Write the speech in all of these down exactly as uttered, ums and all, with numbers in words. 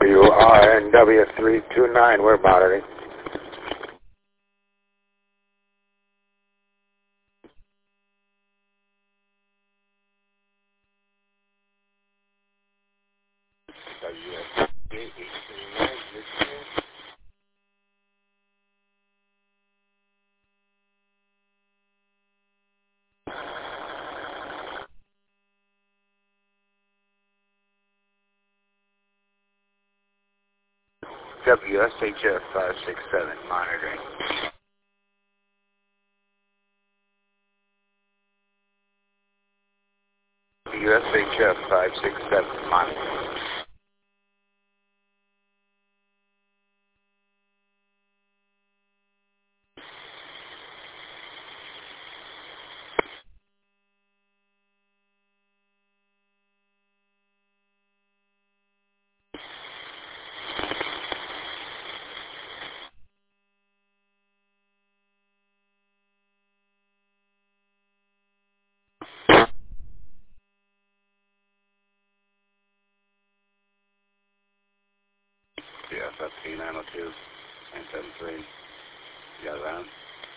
W R N W three two nine, we're monitoring. W S eight three nine, W S H F five six seven, monitoring. W S H F five six seven, monitoring. W S F T nine oh two, nine seven three, you got that?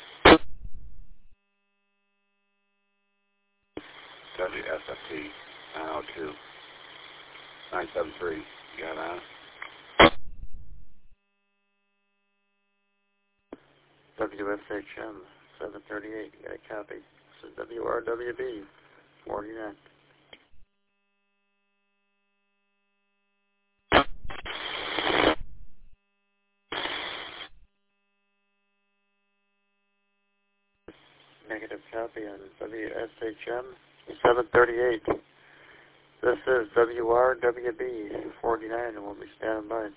W S F T nine oh two, nine seven three, you got that? W S H M seven thirty-eight, you got a copy. This is W R W B forty-nine. Negative copy on W S H M seven thirty-eight. This is W R W B forty-nine, and we'll be standing by.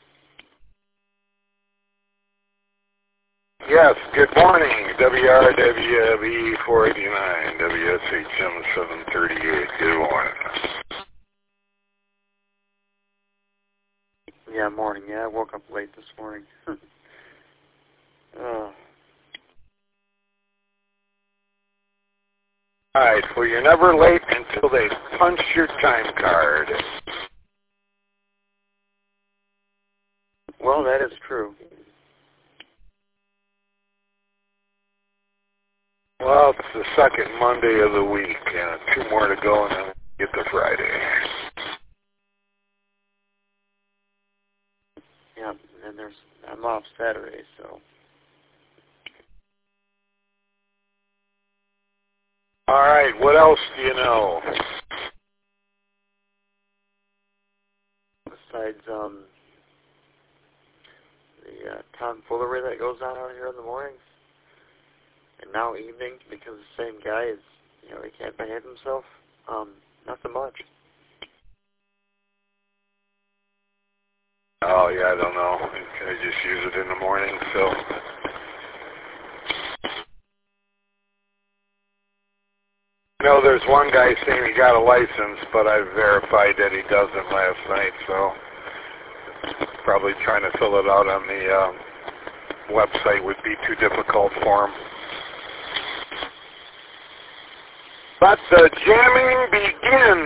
Yes, good morning, W R W B four eighty-nine, W S H M seven thirty-eight, good morning. Yeah, morning, yeah, I woke up late this morning. oh. Alright, well you're never late until they punch your time card. Well, that is true. Well, it's the second Monday of the week, and two more to go, and then we get to Friday. Yeah, and there's I'm off Saturday, so. All right, what else do you know? Besides um, the uh, tomfoolery that goes on out here in the mornings, and now evening, because the same guy is, you know, he can't behave himself, um, nothing much. Oh, yeah, I don't know. I just use it in the morning, so. You know, there's one guy saying he got a license, but I verified that he doesn't last night, so probably trying to fill it out on the um, website would be too difficult for him. Let the jamming begin!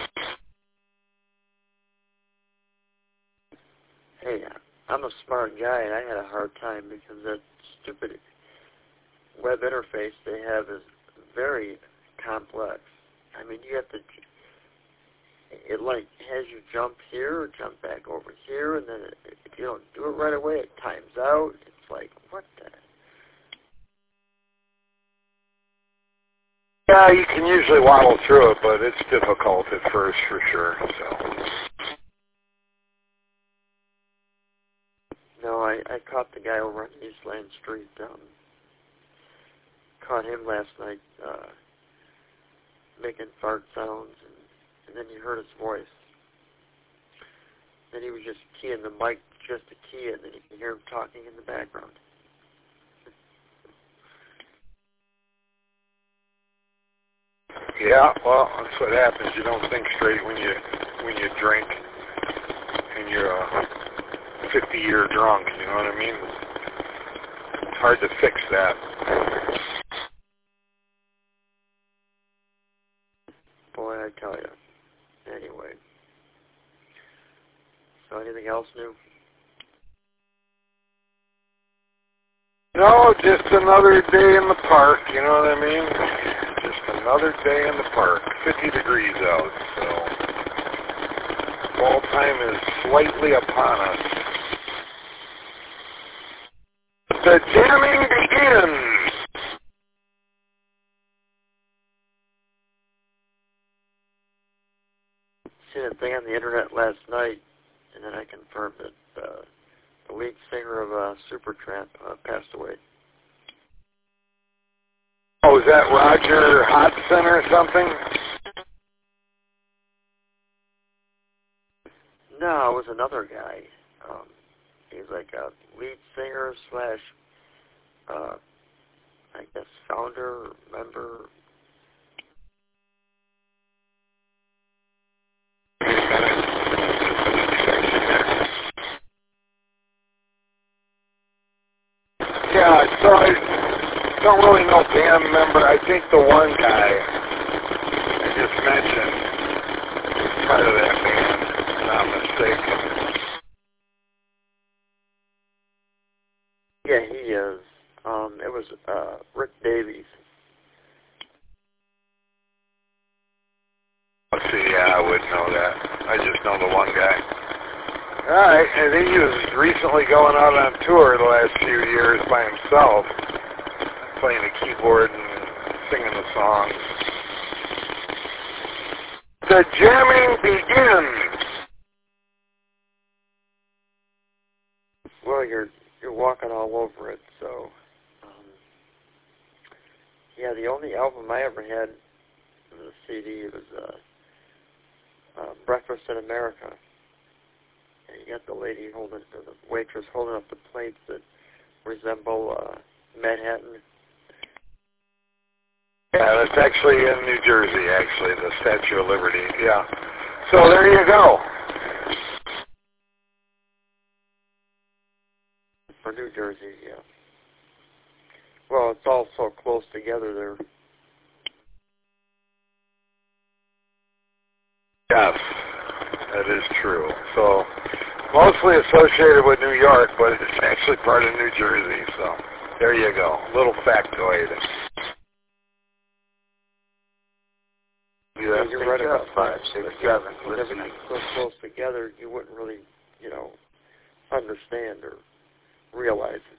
Hey, I'm a smart guy, and I had a hard time because that stupid web interface they have is very complex. I mean, you have to, it like has you jump here or jump back over here, and then it, if you don't do it right away, it times out. It's like, what the? Yeah, you can usually waddle through it, but it's difficult at first for sure, so. No, I, I caught the guy over on Eastland Street. Um, caught him last night uh, making fart sounds, and, and then you heard his voice. Then he was just keying the mic just to key it, and then you can hear him talking in the background. Yeah, well, that's what happens. You don't think straight when you when you drink, and you're a fifty-year drunk. You know what I mean? It's hard to fix that. Boy, I tell you. Anyway, so any Anything else new? No, just another day in the park, you know what I mean? Just another day in the park. fifty degrees out, so fall time is slightly upon us. The jamming begins! Seen a thing on the internet last night, and then I confirmed it. Uh, the lead singer of uh, Supertramp uh, passed away. Oh, is that Roger Hodgson or something? No, it was another guy. Um, he's like a lead singer slash, uh, I guess, founder, member. Yeah, so I don't really know band member. I think the one guy I just mentioned is part of that band, if I'm not mistaken. Yeah, he is. Um, it was uh, Rick Davies. Let's see, yeah, I wouldn't know that. I just know the one guy. Alright, I think he was recently going out on tour the last few years by himself, playing the keyboard and singing the songs. The jamming begins! Well, you're you're walking all over it, so... Um, yeah, the only album I ever had was a C D. It was uh, uh, Breakfast in America. And you got the lady holding, or the waitress holding up the plates that resemble uh, Manhattan. Yeah, that's actually in New Jersey, actually, the Statue of Liberty, yeah. So there you go. For New Jersey, yeah. Well, it's all so close together there. Yes, that is true. So, mostly associated with New York, but it's actually part of New Jersey, so there you go. Little factoid. Yeah, you're right about five, six, seven. With everything so close together, you wouldn't really, you know, understand or realize it.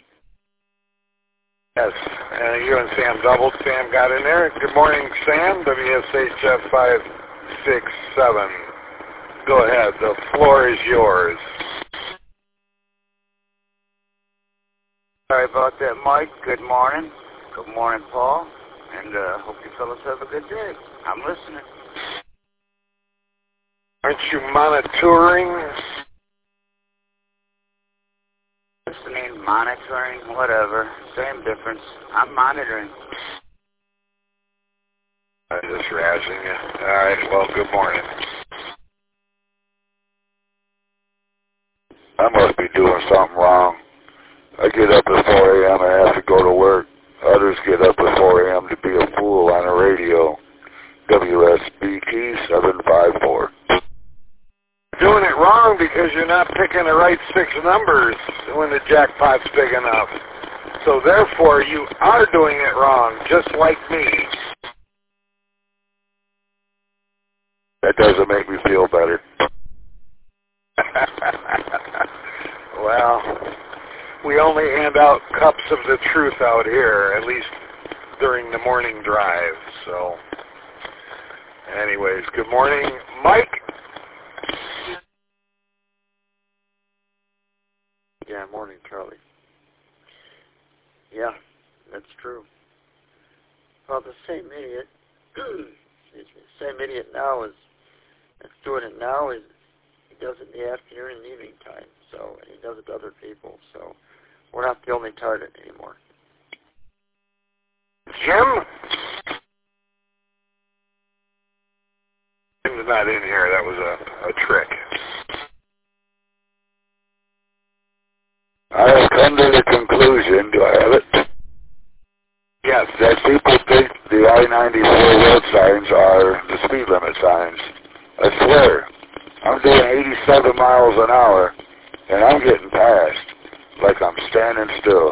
Yes, and you and Sam doubled. Sam got in there. Good morning, Sam. W S H F five six seven. Go ahead. The floor is yours. Sorry about that, Mike. Good morning. Good morning, Paul. And uh, hope you fellas have a good day. I'm listening. Aren't you monitoring? Listening, monitoring, whatever. Same difference. I'm monitoring. I'm just razzing you. All right, well, good morning. I must be doing something wrong. I get up at four a.m. and have to go to work. Others get up at four a.m. to be a fool on the radio. W S B T seven five four. Doing it wrong because you're not picking the right six numbers when the jackpot's big enough. So therefore, you are doing it wrong, just like me. That doesn't make me feel better. Well, we only hand out cups of the truth out here, at least during the morning drive. So, anyways, good morning, Mike. Yeah, morning, Charlie. Yeah, that's true. Well, the same idiot, excuse me, the same idiot now is, that's doing it now is, he does it in the afternoon and evening time, so, and he does it to other people, so we're not the only target anymore. Jim? Jim's not in here. That was a, a trick. I have come to the conclusion, do I have it? Yes. That people think the I ninety-four road signs are the speed limit signs. I swear, I'm doing eighty-seven miles an hour, and I'm getting passed like I'm standing still.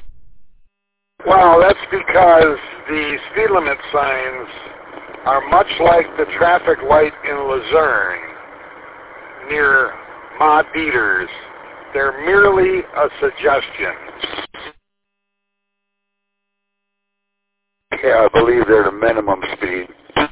Well, that's because the speed limit signs are much like the traffic light in Luzerne near Ma Dieters. They're merely a suggestion. Yeah, I believe they're the minimum speed.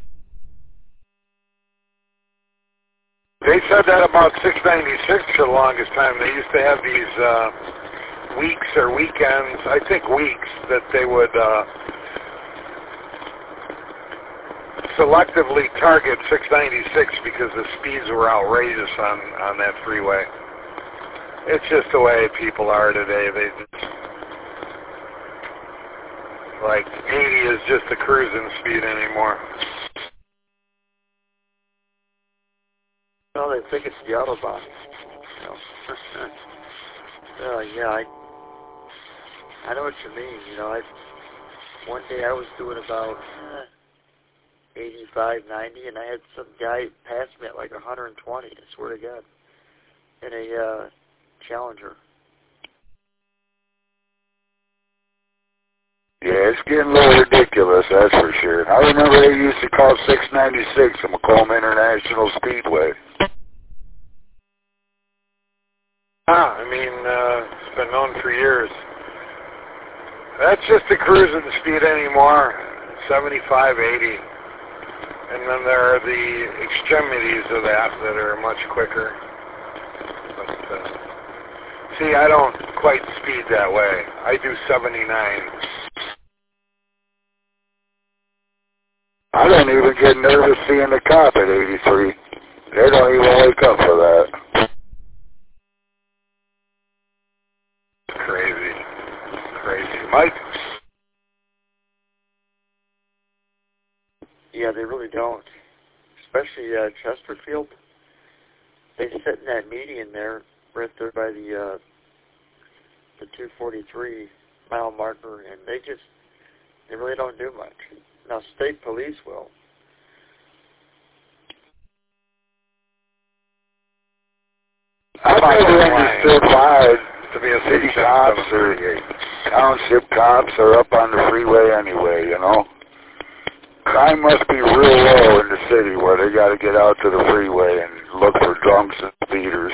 They said that about six ninety-six for the longest time. They used to have these uh, weeks or weekends, I think weeks, that they would uh, selectively target six ninety-six because the speeds were outrageous on, on that freeway. It's just the way people are today. They just, like eighty is just a cruising speed anymore. Well, they think it's the Autobahn. You know. uh, yeah, I I know what you mean. You know, I one day I was doing about uh, eighty-five, ninety, and I had some guy pass me at like one hundred twenty. I swear to God, in a uh, Challenger. Yeah, it's getting a little ridiculous, that's for sure. I remember they used to call six ninety-six the Macomb International Speedway. Ah, I mean, uh, it's been known for years. That's just a cruising speed anymore, seventy-five, eighty. And then there are the extremities of that that are much quicker. But, uh, see, I don't quite speed that way. I do seventy-nine. I don't even get nervous seeing the cop at eighty-three. They don't even wake up for that. Crazy. Crazy. Mike? Yeah, they really don't. Especially uh, Chesterfield. They sit in that median there, right there by the uh, the two forty-three mile marker, and they just they really don't do much. Now, state police will. I've never understood why to be a city cops or township cops are up on the freeway anyway, you know. Crime must be real low in the city where they got to get out to the freeway and look for drunks and speeders.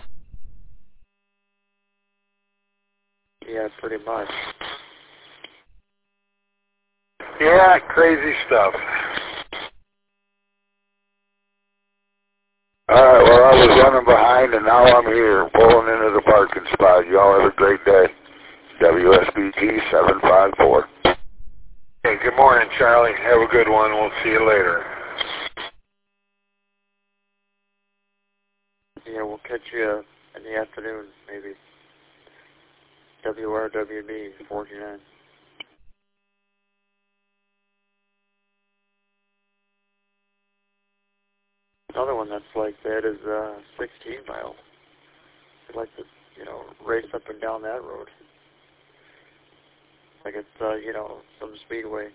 Yeah, pretty much. Yeah, crazy stuff. Alright, well, I was running behind and now I'm here, pulling into the parking spot. Y'all have a great day. W S B T seven five four. Hey, good morning, Charlie. Have a good one. We'll see you later. Yeah, we'll catch you in the afternoon, maybe. W R W B forty-nine. Another one that's like that is uh, sixteen mile. I'd like to, you know, race up and down that road. Like it's, uh, you know, some speedway.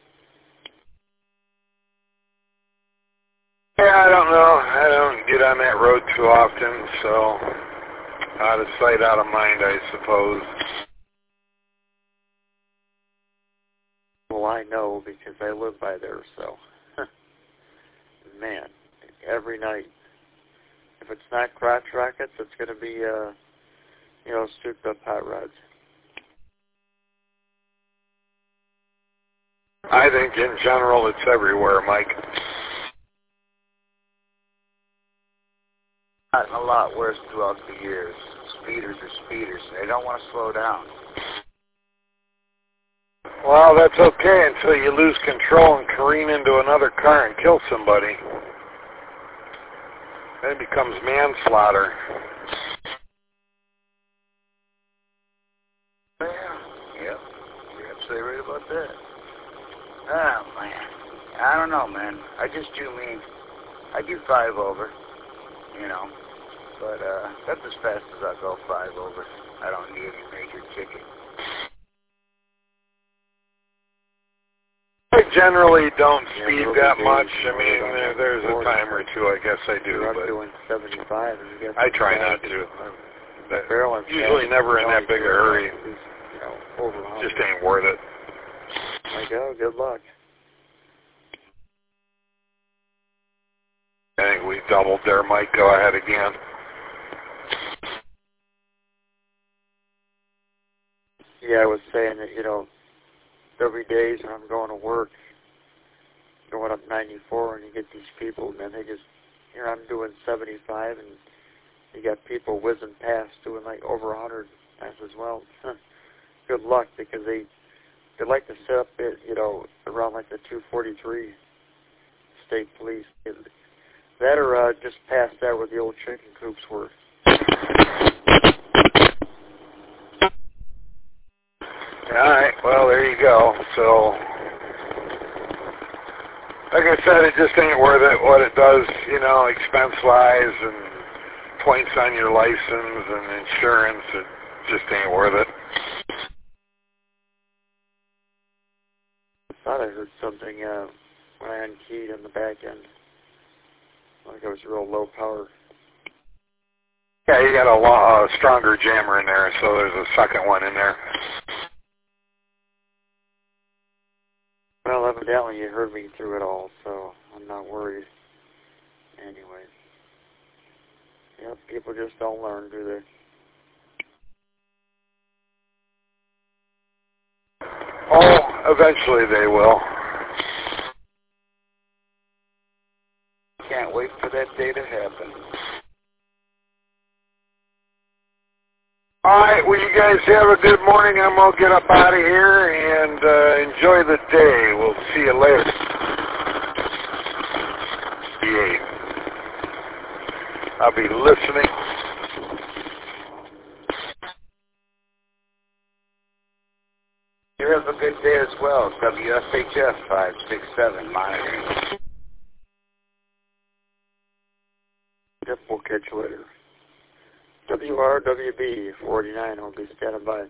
Yeah, I don't know. I don't get on that road too often, so out of sight, out of mind, I suppose. Well, I know because I live by there, so. Man, every night. If it's not crotch rockets, it's going to be, uh, you know, souped up hot rods. I think in general it's everywhere, Mike. Gotten a lot worse throughout the years. Speeders are speeders. They don't want to slow down. Well, that's okay until you lose control and careen into another car and kill somebody. Then it becomes manslaughter. Yeah, yep. You're absolutely right about that. Oh, man. I don't know, man. I just do me. I do five over, you know. But uh, that's as fast as I go, five over. I don't need any major ticket. Hey, generally don't Yeah, speed there'll that be much. days, I you know, mean, that there, I'm there's a forty, time or two, I guess I do, I'm but doing seventy-five, and you get I try some not bad- to. uh, That, barrel and usually fast, never in you that big a know, hurry. is, you know, over one hundred. Just ain't worth it. Like, oh, good luck. I think we doubled there, Mike. Go ahead again. Yeah, I was saying that, you know, there'll be days when I'm going to work, going up ninety-four, and you get these people, man, they just, you know, I'm doing seventy-five, and you got people whizzing past doing like over one hundred times as well. Good luck, because they they like to set up it, you know, around like the two forty-three state police. That or uh, just past that where the old chicken coops were. All right, well, there you go. So, like I said, it just ain't worth it what it does, you know, expense-wise and points on your license and insurance. It just ain't worth it. I thought I heard something uh, when I unkeyed on the back end. Like it was real low power. Yeah, you got a lo- uh, stronger jammer in there, so there's a second one in there. Well, evidently you heard me through it all, so I'm not worried. Anyway. Yep, people just don't learn, do they? Oh, eventually they will. Can't wait for that day to happen. All right, well, you guys have a good morning. I'm going to get up out of here and uh, enjoy the day. We'll see you later. Yeah. I'll be listening. You have a good day as well. W S H F five six seven monitoring. Yep, we'll catch you later. W R W B forty-nine, I'll be standing by.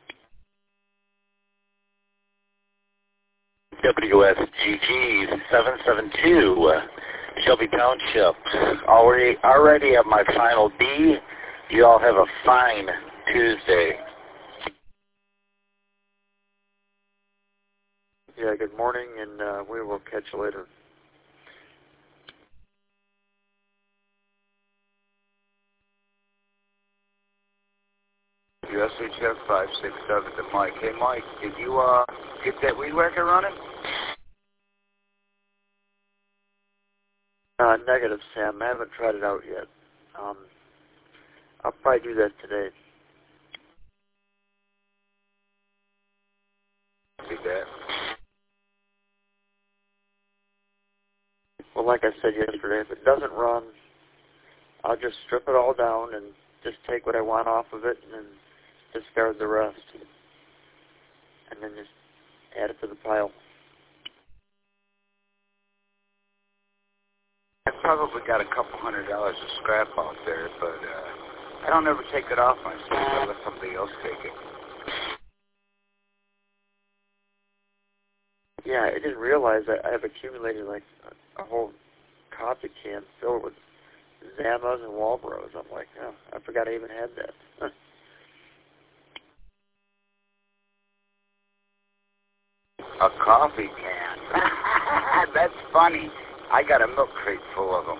W S G G seven seven two, Shelby Township. Already, already at my final B. You all have a fine Tuesday. Yeah, good morning, and uh, we will catch you later. W S H F five six seven to Mike. Hey, Mike, did you uh get that weed whacker running? Uh, negative, Sam. I haven't tried it out yet. Um, I'll probably do that today. Do that. Well, like I said yesterday, if it doesn't run, I'll just strip it all down and just take what I want off of it and then discard the rest. And then just add it to the pile. I probably got a couple hundred dollars of scrap out there, but uh, I don't ever take it off myself. I let somebody else take it. Yeah, I didn't realize that I've accumulated like a, a whole coffee can filled with Zamas and Walbros. I'm like, oh, I forgot I even had that. A coffee can. That's funny. I got a milk crate full of them.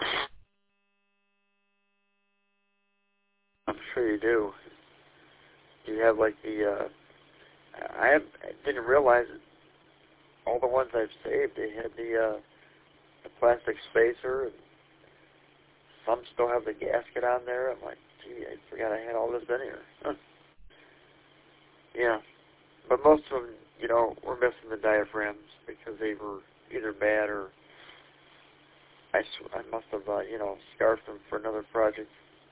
I'm sure you do. You have like the, uh, I, have, I didn't realize it. All the ones I've saved, they had the, uh, the plastic spacer, and some still have the gasket on there. I'm like, gee, I forgot I had all this in here. Huh. Yeah, but most of them, you know, were missing the diaphragms because they were either bad or I, sw- I must have, uh, you know, scarfed them for another project.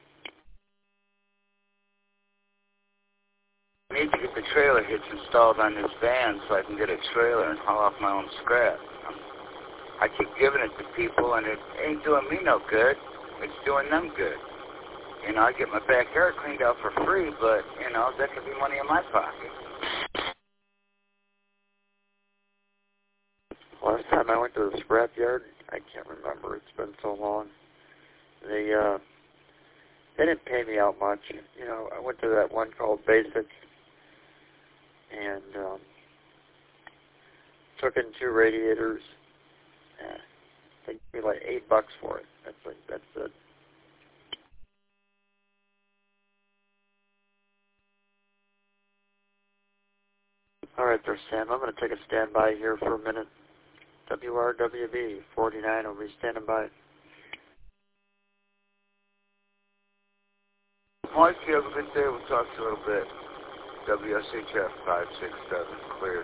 I need to get the trailer hitch installed on this van so I can get a trailer and haul off my own scrap. I keep giving it to people, and it ain't doing me no good. It's doing them good. You know, I get my backyard cleaned out for free, but, you know, that could be money in my pocket. last time I went to the scrapyard, I can't remember. It's been so long. They uh, they didn't pay me out much. You know, I went to that one called Basic, and um, took in two radiators. Uh, they gave me like eight bucks for it. That's like that's it. All right, there, Sam. I'm going to take a standby here for a minute. W R W B forty-nine will be standing by. Mike, you have a good day. We'll talk to you a little bit. W S H F five six seven, cleared.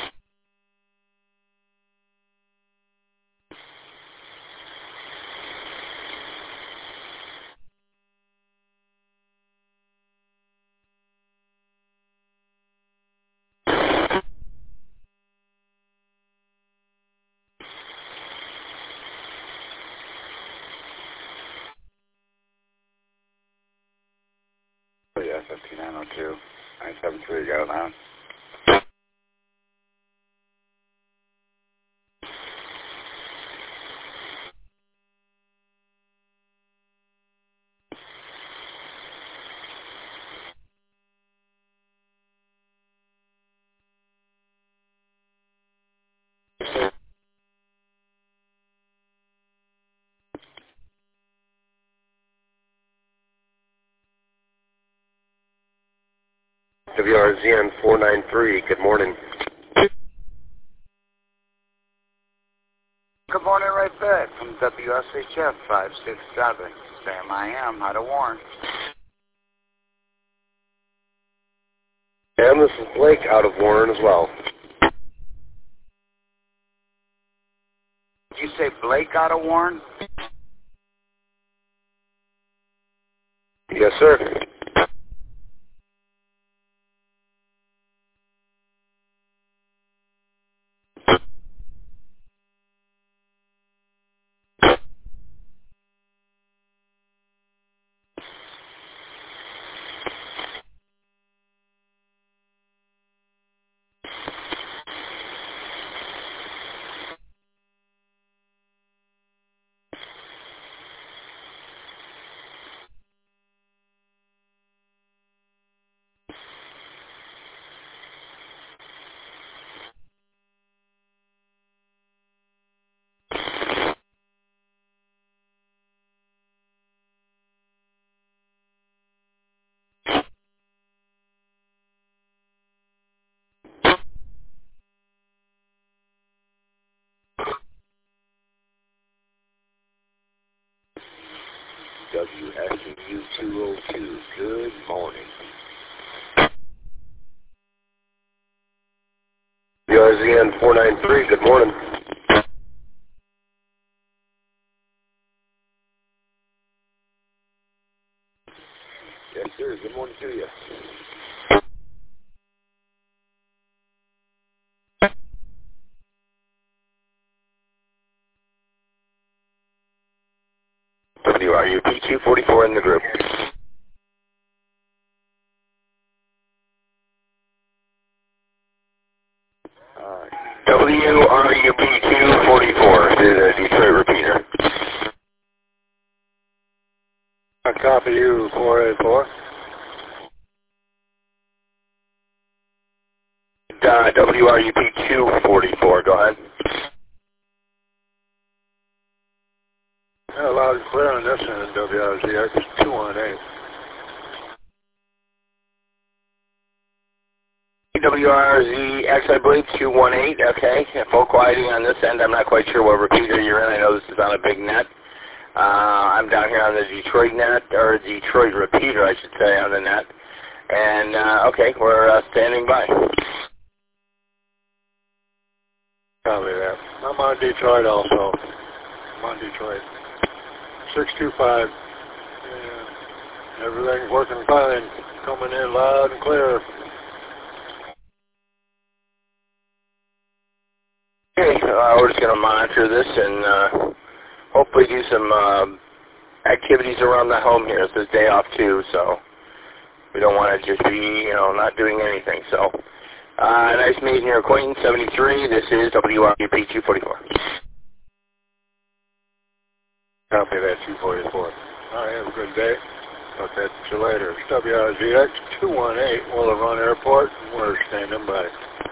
Yeah, fifteen nine oh two, nine seven three, got it on. W R Z N four nine three, good morning. Good morning, right back from W S H F five six seven. Sam, I am. How to warn. And this is Blake out of Warren as well. Did you say Blake out of Warren? Yes, sir. W S U two oh two, good morning. W R Z N four nine three, good morning. Yes, sir, good morning to you. W R U P two forty-four in the group. Uh, W R U P two forty-four to the Detroit repeater. I copy you, four eight four. Uh, W R U P two forty-four, go ahead. Yeah, loud and clear on this end, W R Z X two one eight. W R Z X, I believe, two one eight, okay. Full quieting on this end. I'm not quite sure what repeater you're in. I know this is on a big net. Uh, I'm down here on the Detroit net, or Detroit repeater, I should say, on the net. And, uh, okay, we're uh, standing by. Copy that. I'm on Detroit also. I'm on Detroit. six two five. Yeah. Everything's working fine. Coming in loud and clear. Okay, uh, we're just going to monitor this and uh, hopefully do some uh, activities around the home here. It's a day off too, so we don't want to just be, you know, not doing anything. So Uh, nice meeting your acquaintance, seventy-three. This is W R U P two forty-four. Copy that, two forty-four. All right, have a good day. Talk to you later. It's W R Z X two one eight, Willow Run Airport, and we're standing by.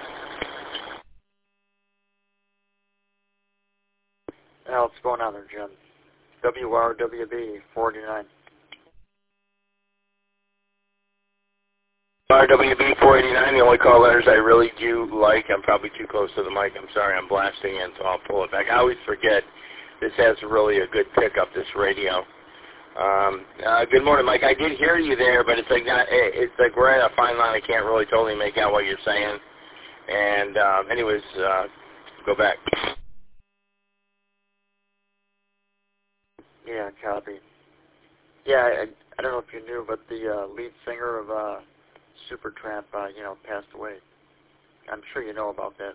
Now, what's going on there, Jim? W R W B forty-nine. R W B four eighty-nine, the only call letters I really do like. I'm probably too close to the mic. I'm sorry, I'm blasting in, so I'll pull it back. I always forget this has really a good pickup, this radio. Um, uh, good morning, Mike. I did hear you there, but it's like not, it's like we're at a fine line. I can't really totally make out what you're saying. And um, anyways, uh, go back. Yeah, copy. Yeah, I, I don't know if you knew, but the uh, lead singer of uh, Supertramp, uh, you know, passed away. I'm sure you know about that.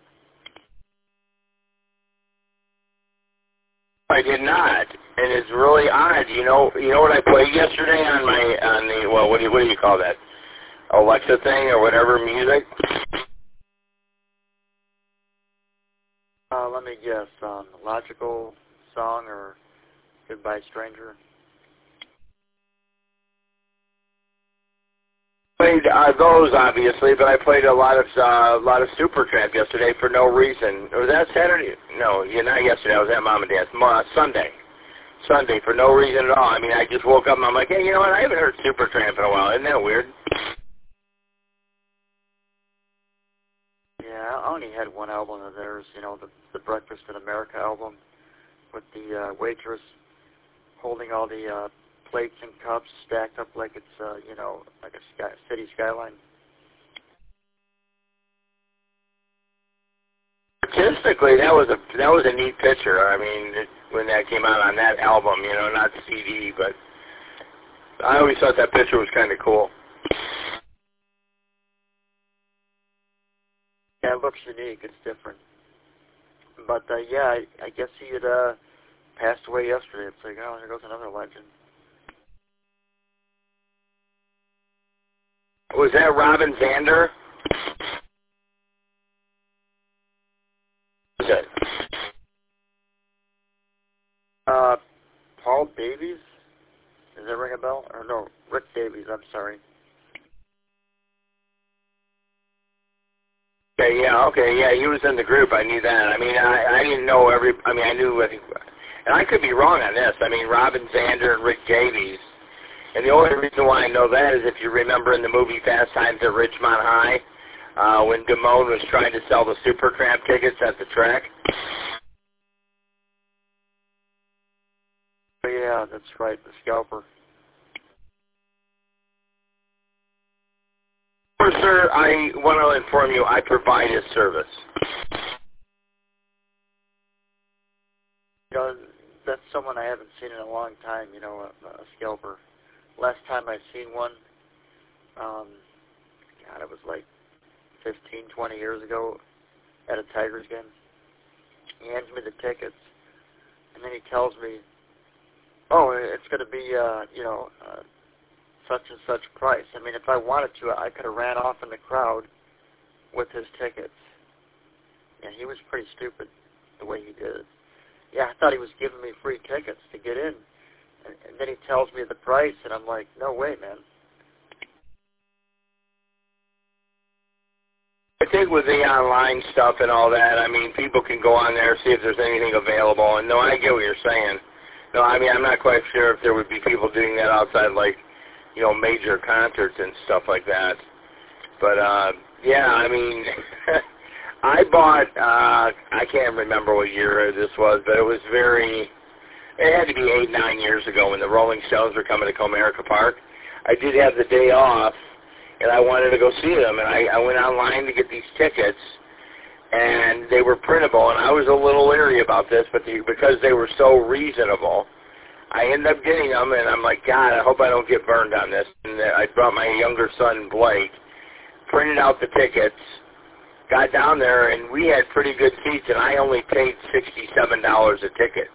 I did not, and it's really odd. You know, you know what I played yesterday on my on the well, what do you what do you call that? Alexa thing or whatever music? Uh, let me guess. Um, Logical Song or Goodbye Stranger? Played uh, those obviously, but I played a lot of uh, a lot of Supertramp yesterday for no reason. Was that Saturday? No, yeah, not yesterday. I was at Mom and Dad's. Uh, Sunday, Sunday for no reason at all. I mean, I just woke up and I'm like, hey, you know what? I haven't heard Supertramp in a while. Isn't that weird? Yeah, I only had one album of theirs. You know, the the Breakfast in America album with the uh, waitress holding all the uh, plates and cups stacked up like it's, uh, you know, like a sky, city skyline. Artistically, that was a that was a neat picture. I mean, it, when that came out on that album, you know, not C D, but I always thought that picture was kind of cool. Yeah, it looks unique. It's different. But uh, yeah, I, I guess he had uh, passed away yesterday. It's like, oh, there goes another legend. Was that Robin Zander? Was it? Uh, Paul Davies? Does that ring a bell? Or no, Rick Davies, I'm sorry. Okay, yeah, okay, yeah, he was in the group. I knew that. I mean, I, I didn't know every, I mean, I knew, I think, and I could be wrong on this. I mean, Robin Zander and Rick Davies. And the only reason why I know that is if you remember in the movie Fast Times at Ridgemont High, uh, when Damone was trying to sell the Supertramp tickets at the track. Oh, yeah, that's right, the scalper. Sir, I want to inform you I provide his service. You know, that's someone I haven't seen in a long time, you know, a, a scalper. Last time I seen one, um, God, it was like fifteen, twenty years ago at a Tigers game. He hands me the tickets, and then he tells me, oh, it's going to be, uh, you know, uh, such and such price. I mean, if I wanted to, I could have ran off in the crowd with his tickets. And he was pretty stupid the way he did it. Yeah, I thought he was giving me free tickets to get in. And, and then he tells me the price, and I'm like, no way, man. I think with the online stuff and all that, I mean, people can go on there, see if there's anything available. And no, I get what you're saying. No, I mean, I'm not quite sure if there would be people doing that outside, like, you know, major concerts and stuff like that. But, uh, yeah, I mean, I bought, uh, I can't remember what year this was, but it was very, it had to be eight, nine years ago when the Rolling Stones were coming to Comerica Park. I did have the day off, and I wanted to go see them, and I, I went online to get these tickets, and they were printable, and I was a little leery about this, but the, because they were so reasonable, I ended up getting them, and I'm like, God, I hope I don't get burned on this. And I brought my younger son, Blake, printed out the tickets, got down there, and we had pretty good seats, and I only paid sixty-seven dollars a ticket.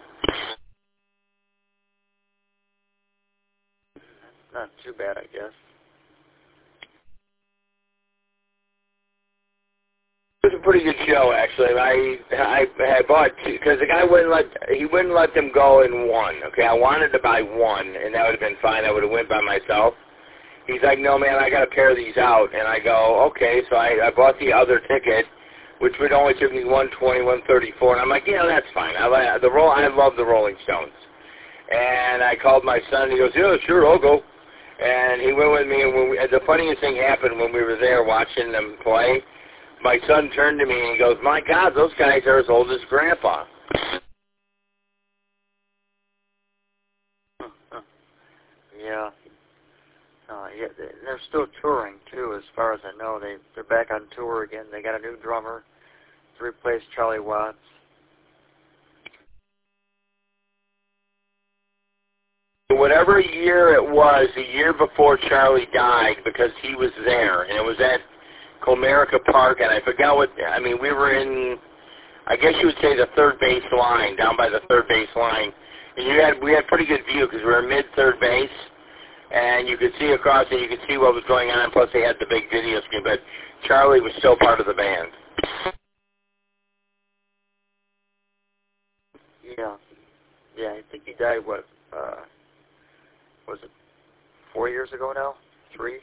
Not too bad, I guess. It was a pretty good show, actually. I I, I bought two, because the guy wouldn't let, he wouldn't let them go in one, okay? I wanted to buy one, and that would have been fine. I would have went by myself. He's like, no, man, I got to pair these out. And I go, okay. So I, I bought the other ticket, which would only took me one twenty, one thirty-four. And I'm like, yeah, that's fine. I, like the roll, I love the Rolling Stones. And I called my son, and he goes, yeah, sure, I'll go. And he went with me, and when we, the funniest thing happened when we were there watching them play. My son turned to me, and he goes, my God, those guys are as old as Grandpa. Yeah. Uh, yeah, they're still touring, too, as far as I know. They, they're back on tour again. They got a new drummer to replace Charlie Watts. Whatever year it was, the year before Charlie died, because he was there, and it was at Comerica Park, and I forgot what, I mean, we were in, I guess you would say the third base line, down by the third base line, and you had, we had pretty good view, because we were mid-third base, and you could see across it, you could see what was going on, plus they had the big video screen, but Charlie was still part of the band. Yeah. Yeah, I think he died, what, uh, was it four years ago now? Three?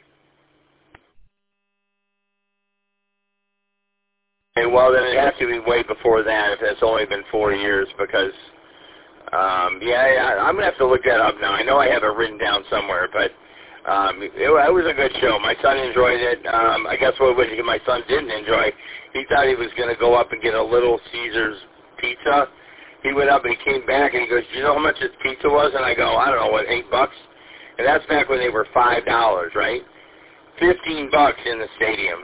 Okay, well, then it has to be way before that if it's only been four years because, um, yeah, I, I'm going to have to look that up now. I know I have it written down somewhere, but um, it, it was a good show. My son enjoyed it. Um, I guess what my son didn't enjoy, he thought he was going to go up and get a Little Caesars pizza. He went up and he came back and he goes, do you know how much this pizza was? And I go, I don't know, what, eight bucks? And that's back when they were five dollars, right? Fifteen bucks in the stadium.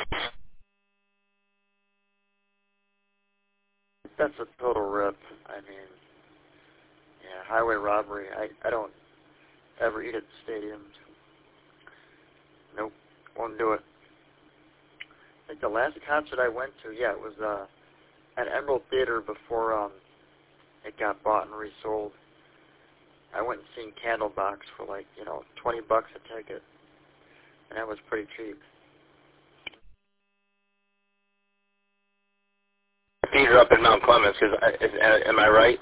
That's a total rip. I mean, yeah, highway robbery. I, I don't ever eat at stadiums. Nope, won't do it. I think the last concert I went to, yeah, it was uh, at Emerald Theater before um, it got bought and resold. I went and seen Candlebox for like, you know, twenty bucks a ticket, and that was pretty cheap. Theater up in Mount Clemens, is, is, am I right?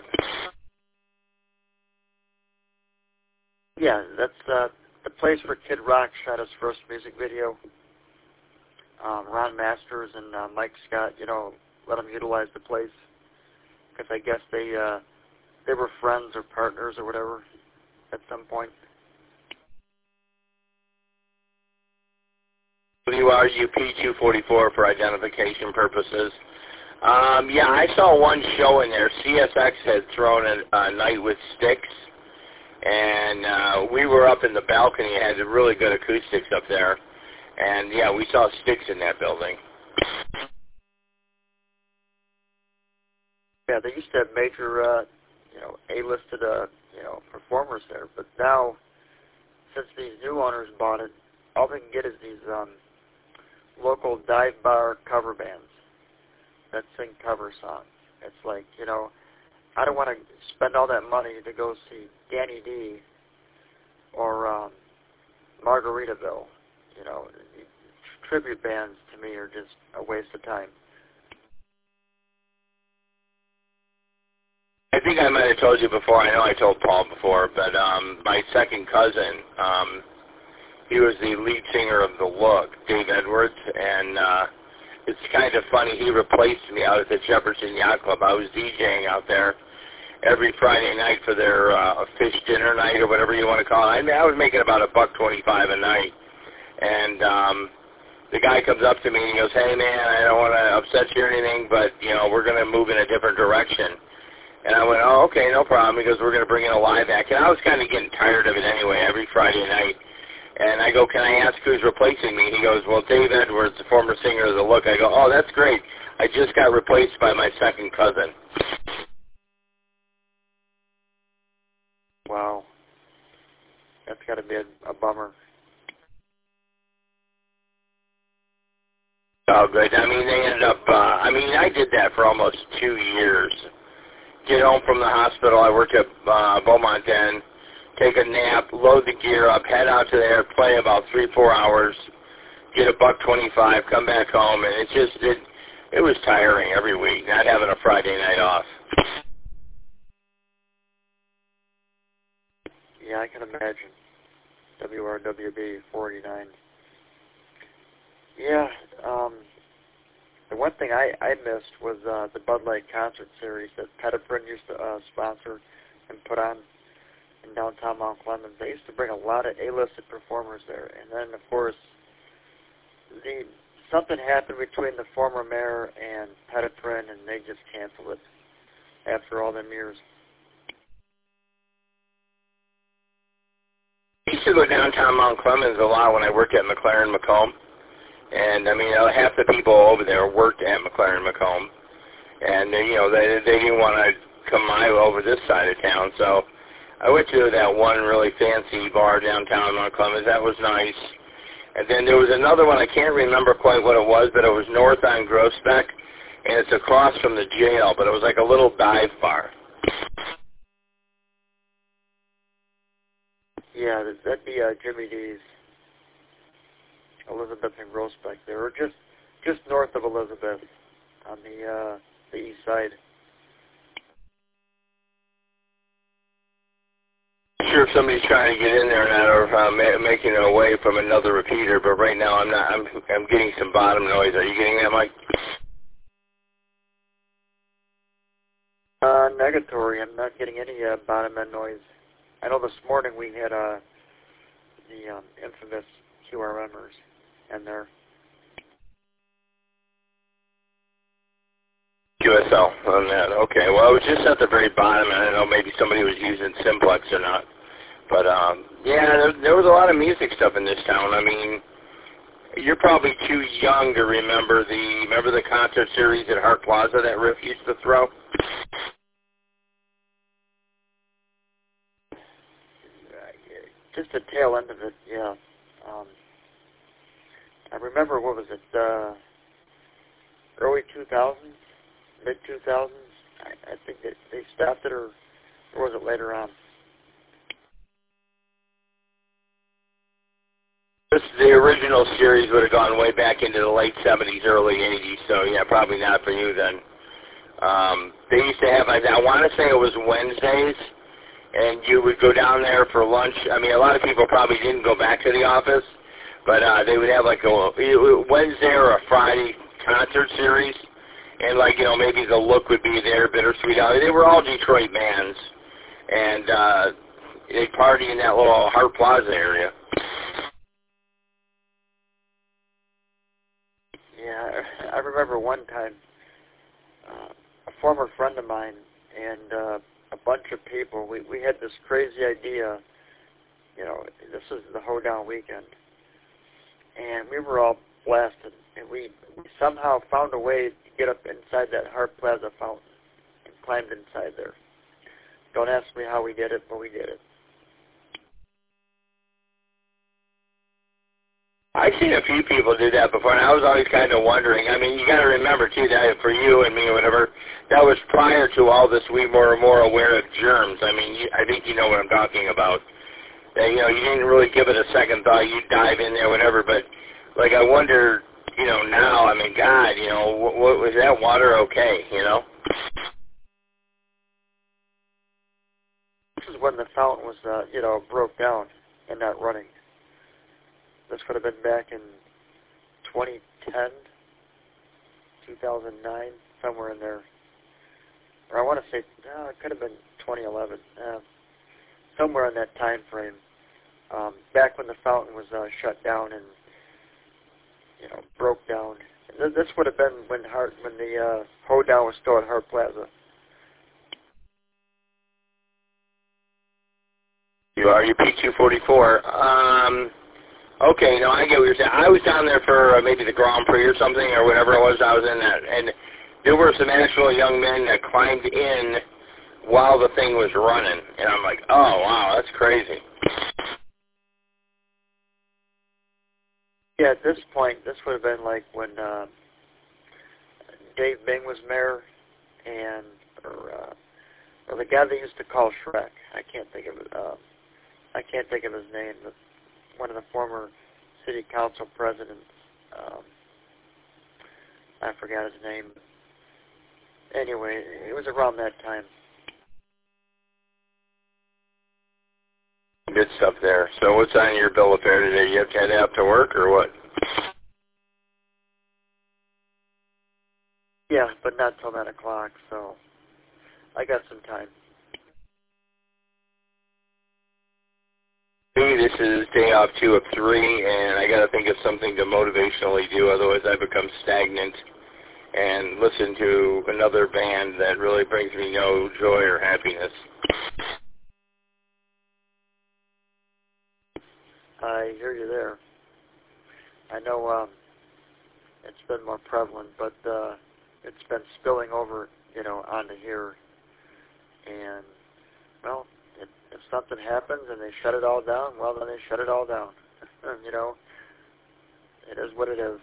Yeah, that's uh, the place where Kid Rock shot his first music video. Um, Ron Masters and uh, Mike Scott, you know, let them utilize the place because I guess they uh, they were friends or partners or whatever at some point. W R U P two forty-four for identification purposes. Um, yeah, I saw one show in there. C S X had thrown a, a night with Styx, and uh, we were up in the balcony. It had really good acoustics up there. And, yeah, we saw Styx in that building. Yeah, they used to have major, uh, you know, A-listed, uh, you know, performers there. But now, since these new owners bought it, all they can get is these um, local dive bar cover bands that sing cover songs. It's like, you know, I don't want to spend all that money to go see Danny D or um, Margaritaville. You know, tribute bands to me are just a waste of time. I think I might have told you before. I know I told Paul before, but um, my second cousin, um, he was the lead singer of The Look, Dave Edwards, and uh, it's kind of funny. He replaced me out at the Jefferson Yacht Club. I was DJing out there every Friday night for their uh, fish dinner night or whatever you want to call it. I mean, I was making about a buck twenty-five a night. And um, the guy comes up to me and he goes, hey, man, I don't want to upset you or anything, but, you know, we're going to move in a different direction. And I went, oh, okay, no problem. He goes, we're going to bring in a live act. And I was kind of getting tired of it anyway every Friday night. And I go, can I ask who's replacing me? He goes, well, Dave Edwards, the former singer of The Look. I go, oh, that's great. I just got replaced by my second cousin. Wow. That's got to be a, a bummer. Oh, good. I mean, they ended up, uh, I mean, I did that for almost two years. Get home from the hospital. I worked at uh, Beaumont Den, take a nap, load the gear up, head out to there, play about three, four hours, get a buck twenty-five, come back home, and it just, it, it was tiring every week, not having a Friday night off. Yeah, I can imagine. W R W B forty-nine. Yeah, um, the one thing I, I missed was uh, the Bud Light concert series that Petiprin used to uh, sponsor and put on in downtown Mount Clemens. They used to bring a lot of A-listed performers there. And then, of course, the something happened between the former mayor and Petiprin, and they just canceled it after all them years. I used to go downtown Mount Clemens a lot when I worked at McLaren Macomb. And, I mean, half the people over there worked at McLaren Macomb. And, they, you know, they, they didn't want to come my over this side of town. So I went to that one really fancy bar downtown Mount Clemens. That was nice. And then there was another one. I can't remember quite what it was, but it was north on Groesbeck. And it's across from the jail, but it was like a little dive bar. Yeah, that'd be uh, Jimmy D's, Elizabeth and Groesbeck. They were just just north of Elizabeth on the uh, the east side. I'm sure if somebody's trying to get in there now, or uh, ma- making it away from another repeater, but right now I'm not. I'm I'm getting some bottom noise. Are you getting that, Mike? Uh, negatory. I'm not getting any uh, bottom end noise. I know this morning we had uh, the um, infamous Q R Mers in there. Q S L on that. Okay. Well, it was just at the very bottom. I don't know. Maybe somebody was using Simplex or not. But um, yeah, there, there was a lot of music stuff in this town. I mean, you're probably too young to remember the remember the concert series at Hart Plaza that Riff used to throw. Just the tail end of it, yeah. Um, I remember, what was it, uh, early two thousands, mid two thousands? I, I think they, they stopped it, or, or was it later on? This, the original series would have gone way back into the late seventies, early eighties, so yeah, probably not for you then. Um, they used to have, I, I want to say it was Wednesdays, and you would go down there for lunch. I mean, a lot of people probably didn't go back to the office, but uh, they would have like a Wednesday or a Friday concert series, and like, you know, maybe The Look would be there, Bittersweet Alley. They were all Detroit bands, and uh, they'd party in that little Hart Plaza area. Yeah, I remember one time, uh, a former friend of mine and uh, a bunch of people, we, we had this crazy idea, you know, this was the hoedown weekend, and we were all blasted, and we, we somehow found a way to get up inside that Hart Plaza fountain and climbed inside there. Don't ask me how we did it, but we did it. I've seen a few people do that before, and I was always kind of wondering. I mean, you got to remember, too, that for you and me or whatever, that was prior to all this. We were more aware of germs. I mean, you, I think you know what I'm talking about. That, you know, you didn't really give it a second thought. You'd dive in there, whatever. But, like, I wonder, you know, now, I mean, God, you know, what, what was that water okay, you know? This is when the fountain was, uh, you know, broke down and not running. This could have been back in twenty ten, two thousand nine, somewhere in there. Or I want to say, no, it could have been twenty eleven, uh, somewhere in that time frame. Um, back when the fountain was uh, shut down and, you know, broke down. This would have been when Hart, when the uh, hoedown was still at Hart Plaza. You are, you're P two forty-four. Um... Okay, no, I get what you're saying. I was down there for uh, maybe the Grand Prix or something or whatever it was. I was in that, and there were some actual young men that climbed in while the thing was running, and I'm like, oh, wow, that's crazy. Yeah, at this point, this would have been like when uh, Dave Bing was mayor, and or, uh, or the guy they used to call Shrek. I can't think of it. Uh, I can't think of his name, but one of the former city council presidents. Um, I I forgot his name. Anyway, it was around that time. Good stuff there. So what's on your bill of fare today? You have to head out to work or what? Yeah, but not till nine o'clock, so I got some time. Me, this is day off two of three, and I got to think of something to motivationally do. Otherwise, I become stagnant and listen to another band that really brings me no joy or happiness. I hear you there. I know um, it's been more prevalent, but uh, it's been spilling over, you know, onto here. And, well, if, if something happens and they shut it all down, well, then they shut it all down. You know, it is what it is.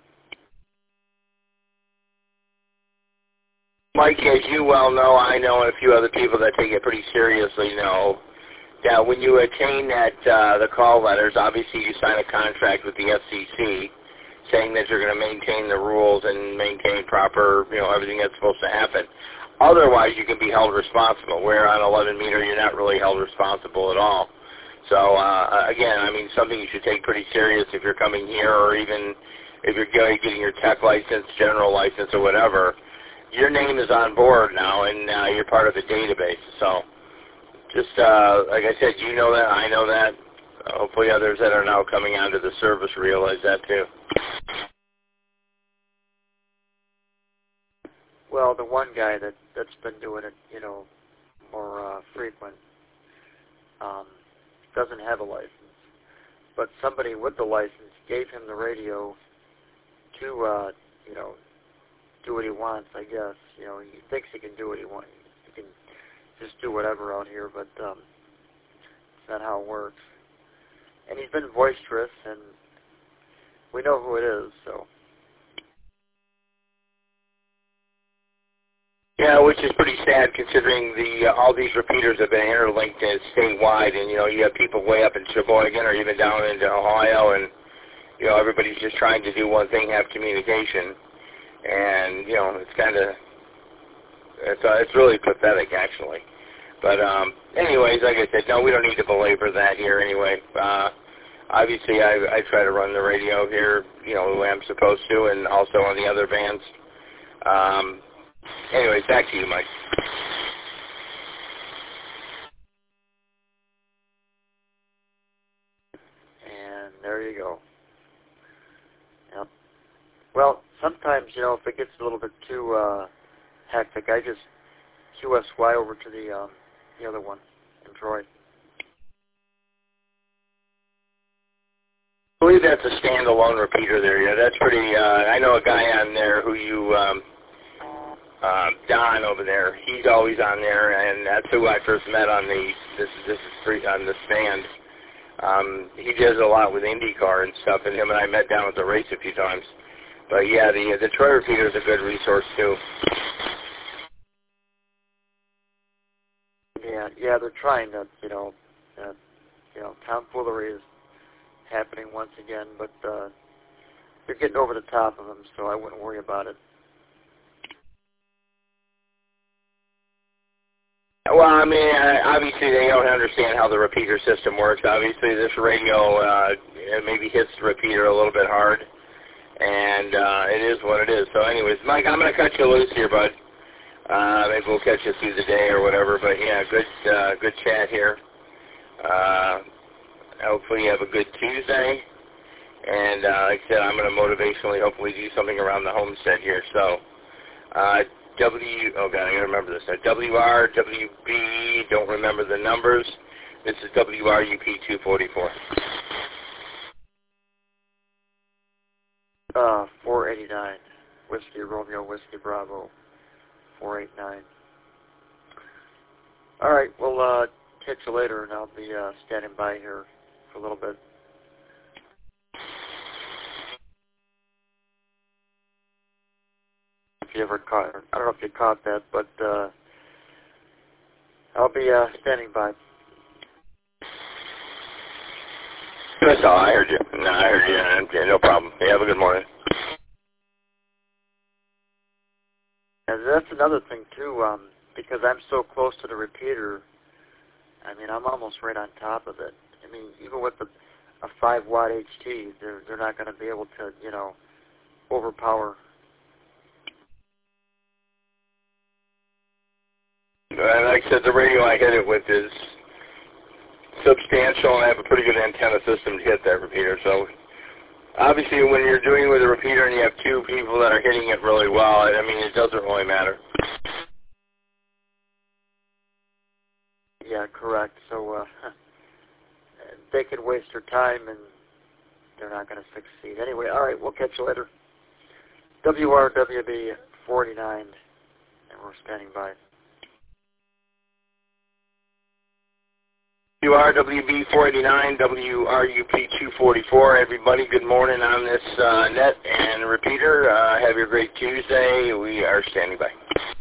Mike, as you well know, I know, and a few other people that take it pretty seriously know, that when you attain that, uh, the call letters, obviously you sign a contract with the F C C saying that you're going to maintain the rules and maintain proper, you know, everything that's supposed to happen. Otherwise, you can be held responsible, where on eleven meter, you're not really held responsible at all. So, uh, again, I mean, something you should take pretty serious if you're coming here, or even if you're getting your tech license, general license, or whatever. Your name is on board now, and uh, you're part of the database. So, just uh, like I said, you know that, I know that. Uh, hopefully others that are now coming onto the service realize that too. Well, the one guy that, that's been doing it, you know, more uh, frequent, um, doesn't have a license. But somebody with the license gave him the radio to, uh, you know, do what he wants, I guess. You know, he thinks he can do what he wants. He can just do whatever out here, but um, it's not how it works. And he's been boisterous, and we know who it is, so. Yeah, which is pretty sad considering the uh, all these repeaters have been interlinked and statewide, and you know you have people way up in Sheboygan or even down into Ohio, and you know everybody's just trying to do one thing, have communication, and you know it's kind of it's uh, it's really pathetic actually. But um, anyways, like I said, no, we don't need to belabor that here anyway. Uh, obviously, I, I try to run the radio here, you know, the way I'm supposed to, and also on the other bands. Um, anyways, back to you, Mike. And there you go. Yep. Well, sometimes, you know, if it gets a little bit too uh, hectic, I just Q S Y over to the um, the other one, Android. I believe that's a standalone repeater there. Yeah, that's pretty. Uh, I know a guy on there who you, um, uh, Don over there. He's always on there, and that's who I first met on the this this is free on this band. Um, he does a lot with IndyCar and stuff, and him and I met down at the race a few times. But yeah, the the Troy repeater is a good resource too. Yeah, yeah, they're trying to, you know, uh, you know, tomfoolery is happening once again, but uh, they're getting over the top of them, so I wouldn't worry about it. Well, I mean, uh, obviously they don't understand how the repeater system works. Obviously, this radio uh, maybe hits the repeater a little bit hard, and uh, it is what it is. So anyways, Mike, I'm going to cut you loose here, bud. Uh, maybe we'll catch you through the day or whatever, but yeah, good uh, good chat here. Uh, hopefully you have a good Tuesday, and uh, like I said, I'm going to motivationally hopefully do something around the homestead here. So, uh, W, oh God, I got to remember this. Uh, W R, W B, don't remember the numbers. This is W R U P two forty-four. Uh, four eighty-nine, Whiskey Romeo, Whiskey Bravo, four eighty-nine. All right, we'll uh, catch you later, and I'll be uh, standing by here for a little bit. If you ever caught, I don't know if you caught that, but uh, I'll be uh, standing by. That's all. I heard you. No, I heard you. Yeah, no problem. You have a good morning. And that's another thing too, um, because I'm so close to the repeater. I mean, I'm almost right on top of it. I mean, even with the, a five watt H T, they're they're not going to be able to, you know, overpower. And like I said, the radio I hit it with is substantial, and I have a pretty good antenna system to hit that repeater. So obviously, when you're doing with a repeater and you have two people that are hitting it really well, I mean, it doesn't really matter. Yeah, correct. So uh, they could waste their time, and they're not going to succeed. Anyway, all right, we'll catch you later. W R W B forty-nine, and we're standing by. W R W B four eighty-nine, W R U P two forty-four. Everybody, good morning on this uh, net and repeater. Uh, have your great Tuesday. We are standing by.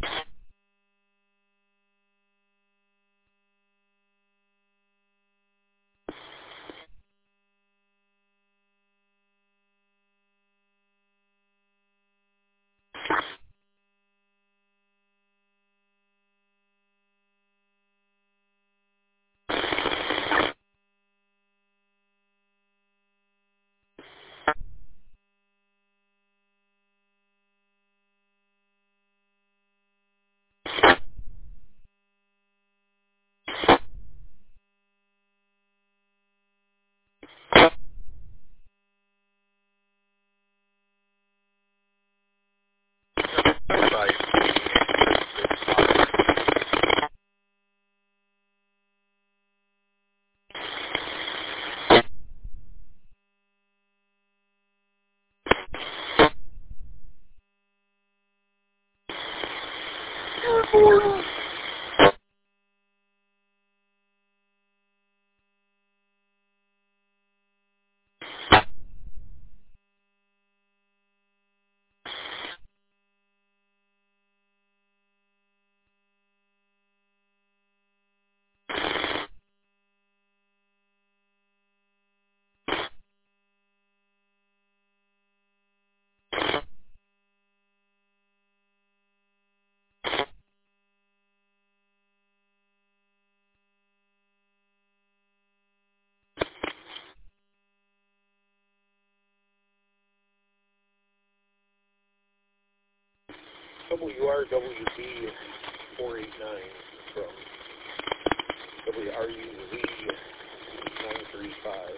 W R W B four eighty-nine from W R U Z nine three five.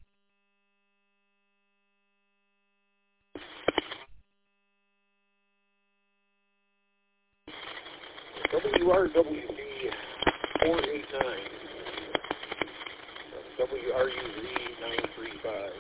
W R W B four eighty-nine from W R U Z nine three five.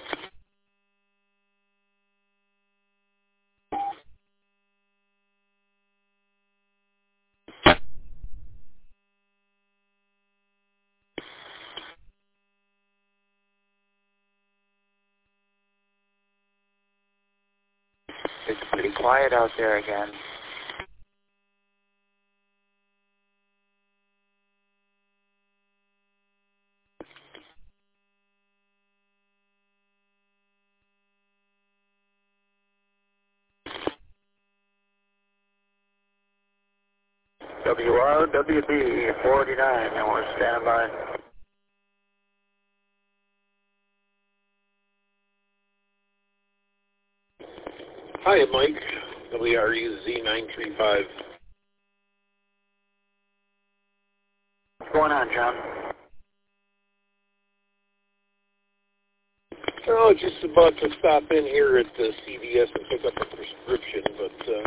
It's pretty quiet out there again. W R W B forty-nine, and we're standing by. Hi, Mike. W R U Z nine three five. What's going on, John? Oh, just about to stop in here at the C V S and pick up a prescription, but uh,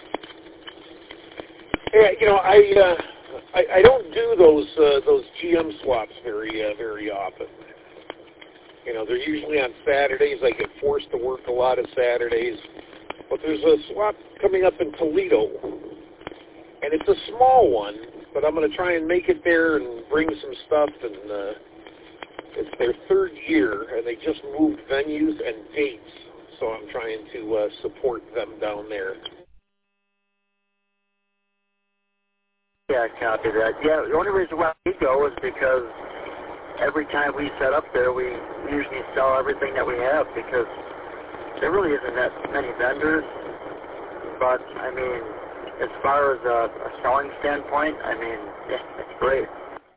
yeah, you know, I, uh, I I don't do those uh, those G M swaps very uh, very often. You know, they're usually on Saturdays. I get forced to work a lot of Saturdays. But there's a swap coming up in Toledo, and it's a small one, but I'm going to try and make it there and bring some stuff, and uh, it's their third year, and they just moved venues and dates, so I'm trying to uh, support them down there. Yeah, I copy that. Yeah, the only reason why we go is because every time we set up there, we usually sell everything that we have, because there really isn't that many vendors, but, I mean, as far as a, a selling standpoint, I mean, yeah, it's great.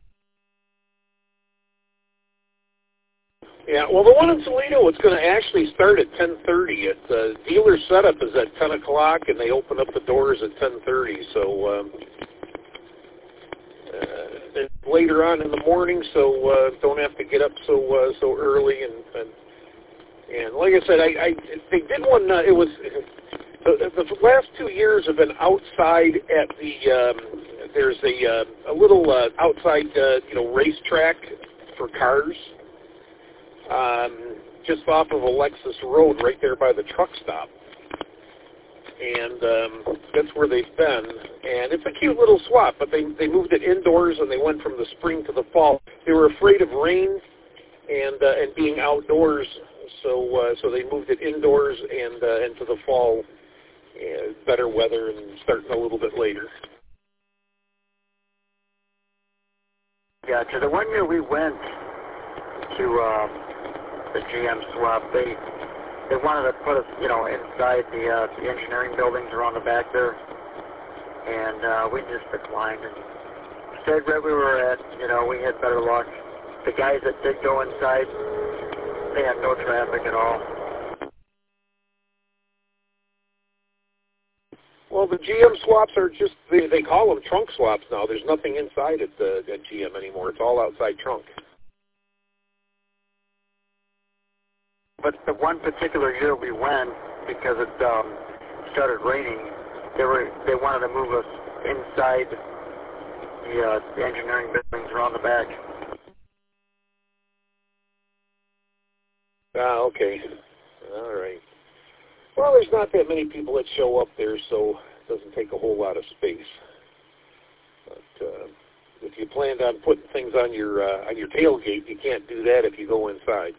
Yeah, well, the one in Toledo, it's going to actually start at ten thirty. At uh, dealer setup is at ten o'clock, and they open up the doors at ten thirty. So um, uh, it's later on in the morning, so uh, don't have to get up so uh, so early. And, and and like I said, I, I they did one. Uh, it was the, the last two years have been outside at the. Um, there's a uh, a little uh, outside uh, you know racetrack for cars. Um, just off of Alexis Road, right there by the truck stop. And um, that's where they've been. And it's a cute little swap, but they, they moved it indoors, and they went from the spring to the fall. They were afraid of rain and uh, and being outdoors, so uh, so they moved it indoors and uh, into the fall, uh, better weather, and starting a little bit later. Yeah, to the one year we went to... Um, the G M swap, they they wanted to put us, you know, inside the uh, the engineering buildings around the back there, and uh, we just declined and stayed where we were at. You know, we had better luck. The guys that did go inside, they had no traffic at all. Well, the G M swaps are just, they, they call them trunk swaps now. There's nothing inside at, the, at G M anymore. It's all outside trunk. But the one particular year we went, because it um, started raining, they were they wanted to move us inside the, uh, the engineering buildings around the back. Ah, okay. All right. Well, there's not that many people that show up there, so it doesn't take a whole lot of space. But uh, if you planned on putting things on your uh, on your tailgate, you can't do that if you go inside.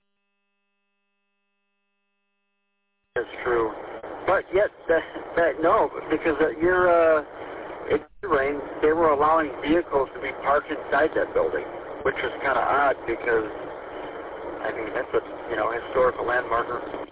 That's true. But yet, that, that no, because that year uh, it rained, they were allowing vehicles to be parked inside that building, which was kind of odd because, I mean, that's a, you know, historical landmarker.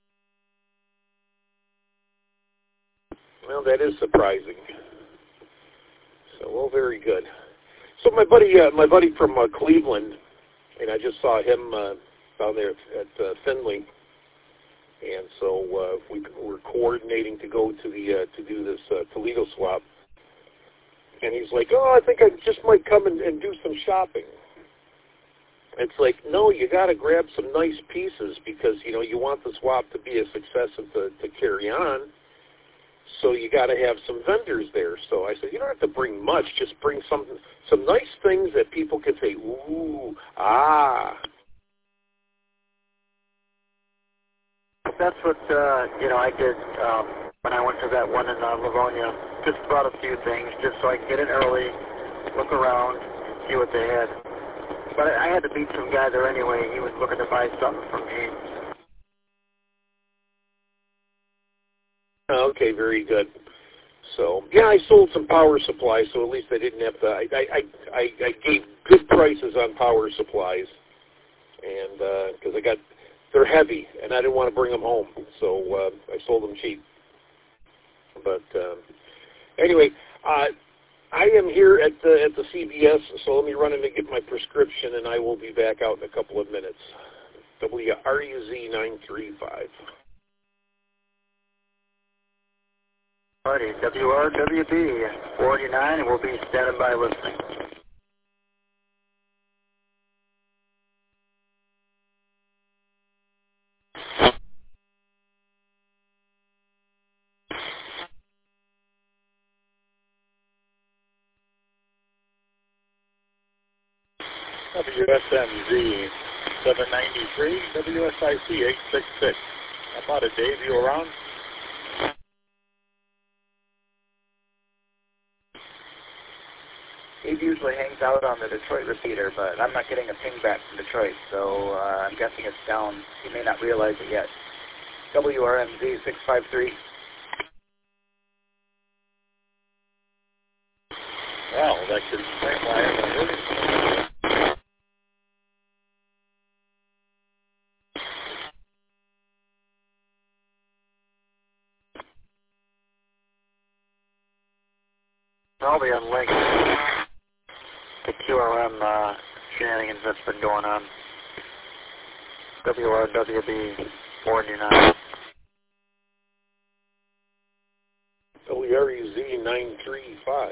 Well, that is surprising. So, well, very good. So my buddy, uh, my buddy from uh, Cleveland, and I just saw him uh, down there at uh, Findlay. And so uh, we were coordinating to go to the uh, to do this uh, Toledo swap. And he's like, "Oh, I think I just might come and, and do some shopping." It's like, no, you got to grab some nice pieces because you know you want the swap to be a success and to, to carry on. So you got to have some vendors there. So I said, you don't have to bring much; just bring some some nice things that people can say, "Ooh, ah." That's what, uh, you know, I did um, when I went to that one in uh, Livonia. Just brought a few things just so I could get in early, look around, see what they had. But I had to meet some guy there anyway. He was looking to buy something from me. Okay, very good. So, yeah, I sold some power supplies, so at least I didn't have to, I, I, I, I gave good prices on power supplies, and, because uh, I got, they're heavy, and I didn't want to bring them home, so uh, I sold them cheap. But um, anyway, uh, I am here at the at the C B S, so let me run in and get my prescription, and I will be back out in a couple of minutes. W R U Z nine three five. Alrighty, W R W B forty-nine, and we'll be standing by listening. W S M Z seven ninety-three, W S I C eight six six. How about it, Dave? You around? Dave usually hangs out on the Detroit repeater, but I'm not getting a ping back from Detroit, so uh, I'm guessing it's down. He may not realize it yet. W R M Z six five three. Well, that could explain why I haven't heard it. all the unlinked, the Q R M uh, shenanigans that's been going on. W R W B forty-nine. W R U Z nine three five.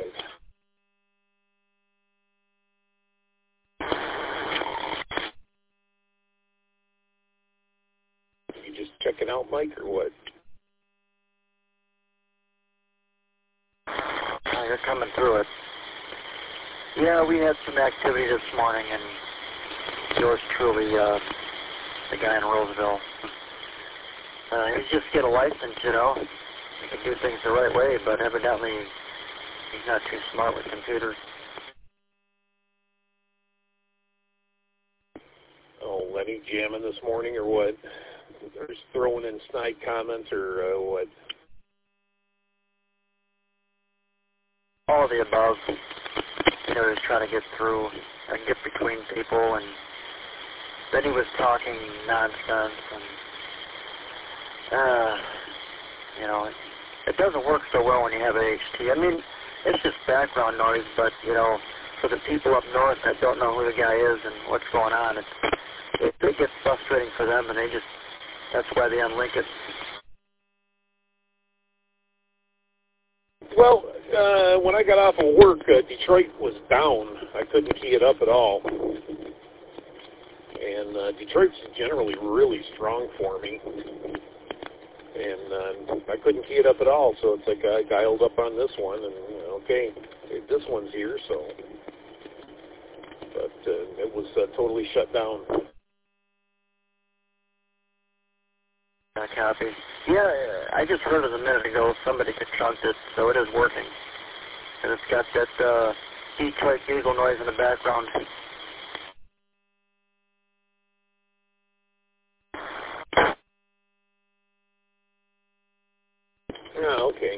You just checking out, Mike, or what? Oh, you're coming through it. Yeah, we had some activity this morning, and yours truly, uh, the guy in Roseville. Uh, he's just get a license, you know. He can do things the right way, but evidently he's not too smart with computers. Oh, Lenny jamming this morning, or what? Or just throwing in snide comments, or uh, what? All of the above. You know, he was trying to get through and get between people, and then he was talking nonsense, and, uh, you know, it, it doesn't work so well when you have A H T. I mean, it's just background noise, but, you know, for the people up north that don't know who the guy is and what's going on, it, it, it gets frustrating for them, and they just, that's why they unlink it. Well, uh, when I got off of work, uh, Detroit was down. I couldn't key it up at all. And uh, Detroit's generally really strong for me. And uh, I couldn't key it up at all, so it's like I dialed up on this one, and, you know, okay, this one's here, so. But uh, it was uh, totally shut down. Uh, copy. Yeah, I just heard it a minute ago. Somebody could chunked it, so it is working. And it's got that uh, Detroit Eagle noise in the background. Yeah, okay.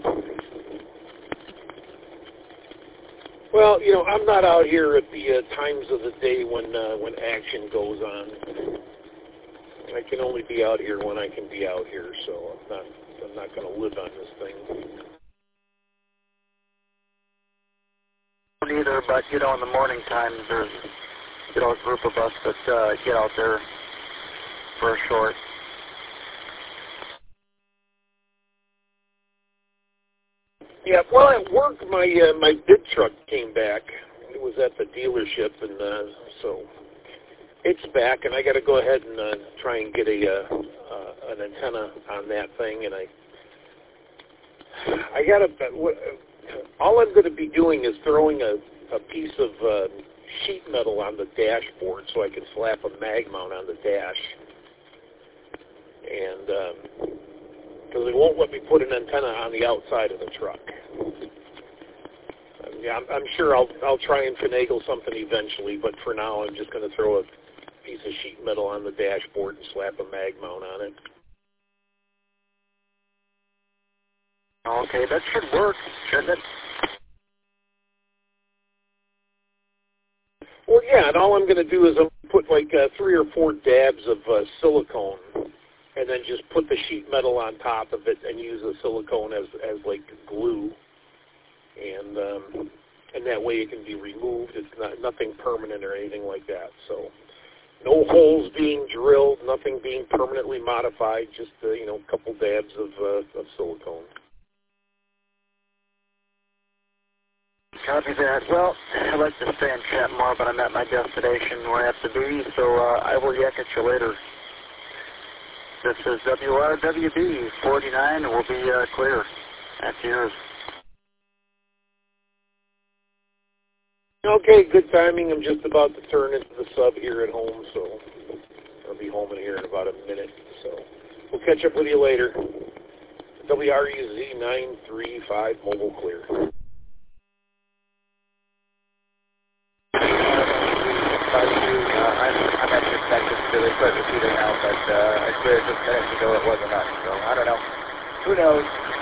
Well, you know, I'm not out here at the uh, times of the day when uh, when action goes on. I can only be out here when I can be out here, so I'm not I'm not going to live on this thing. Neither, but you know, in the morning times, there's you know a group of us that uh, get out there for a short. Yeah, well, at work, my uh, my big truck came back. It was at the dealership, and uh, so it's back, and I got to go ahead and uh, try and get a uh, uh, an antenna on that thing, and I I got to. All I'm going to be doing is throwing a, a piece of uh, sheet metal on the dashboard so I can slap a mag mount on the dash, and because um, they won't let me put an antenna on the outside of the truck. Yeah, I'm, I'm sure I'll I'll try and finagle something eventually, but for now I'm just going to throw a piece of sheet metal on the dashboard and slap a mag mount on it. Okay, that should work, shouldn't it? Well, yeah, and all I'm going to do is I'll put like uh, three or four dabs of uh, silicone, and then just put the sheet metal on top of it and use the silicone as as like glue, and um, and that way it can be removed. It's not nothing permanent or anything like that. So no holes being drilled, nothing being permanently modified. Just uh, you know, a couple dabs of uh, of silicone. Copy that. Well, I'd like to stay and chat more, but I'm at my destination where I have to be, so uh, I will yak at you later. This is W R W B forty-nine, and we'll be uh, clear. That's yours. Okay, good timing. I'm just about to turn into the sub here at home, so I'll be home in here in about a minute. So we'll catch up with you later. W R U Z nine three five, mobile clear. Uh, I'm, I'm at your Texas really quick repeater now, but uh, I swear just minutes ago it wasn't us, so I don't know. Who knows?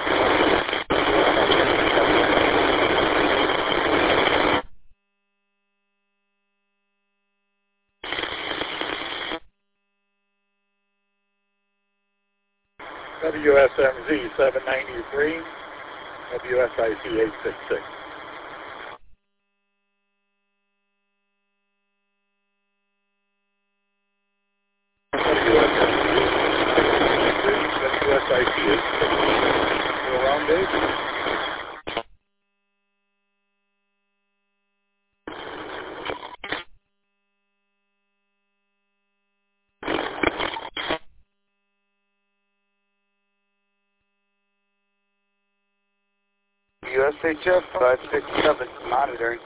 W S M Z seven ninety-three, W S I C eight six six. U S H F five six seven, monitoring.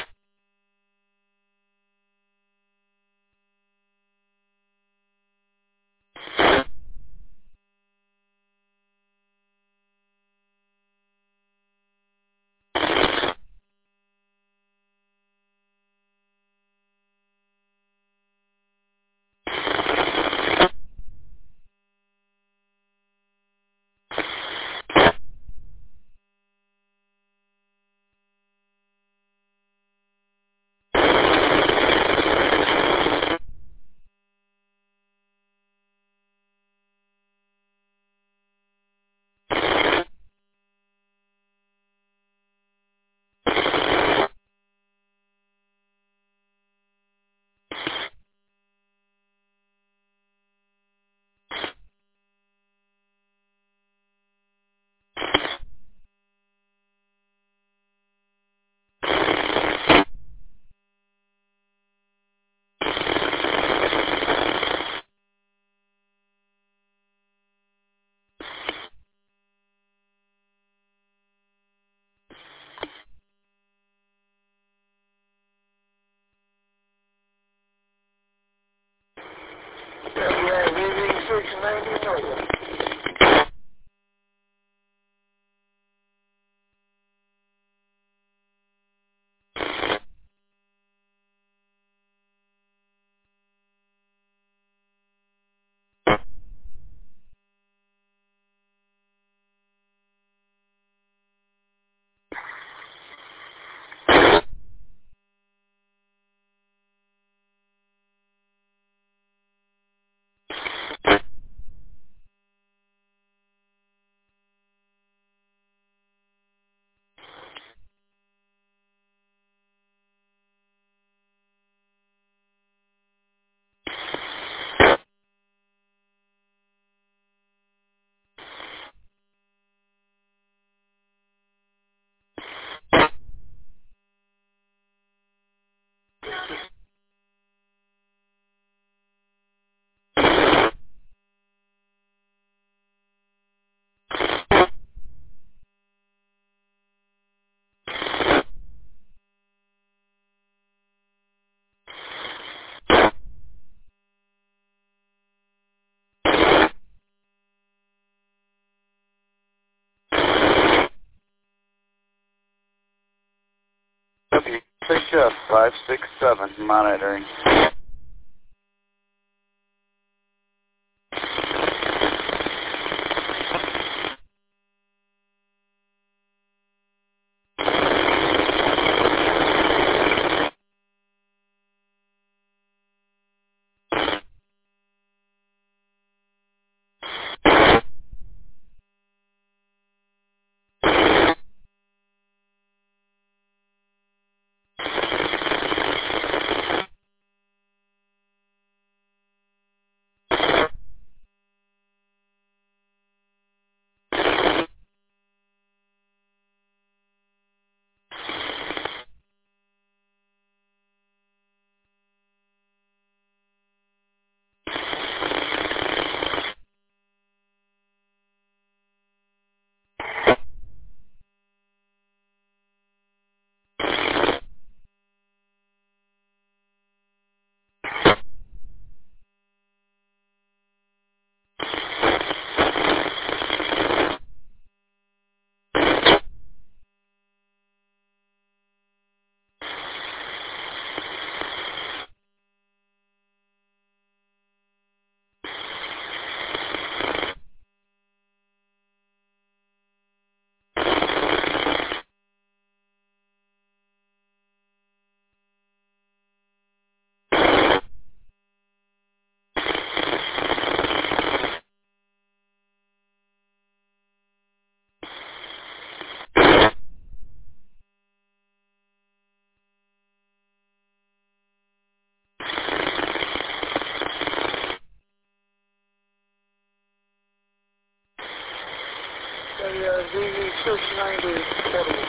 W H F five six seven, monitoring. uh, Z Z six ninety quarterly.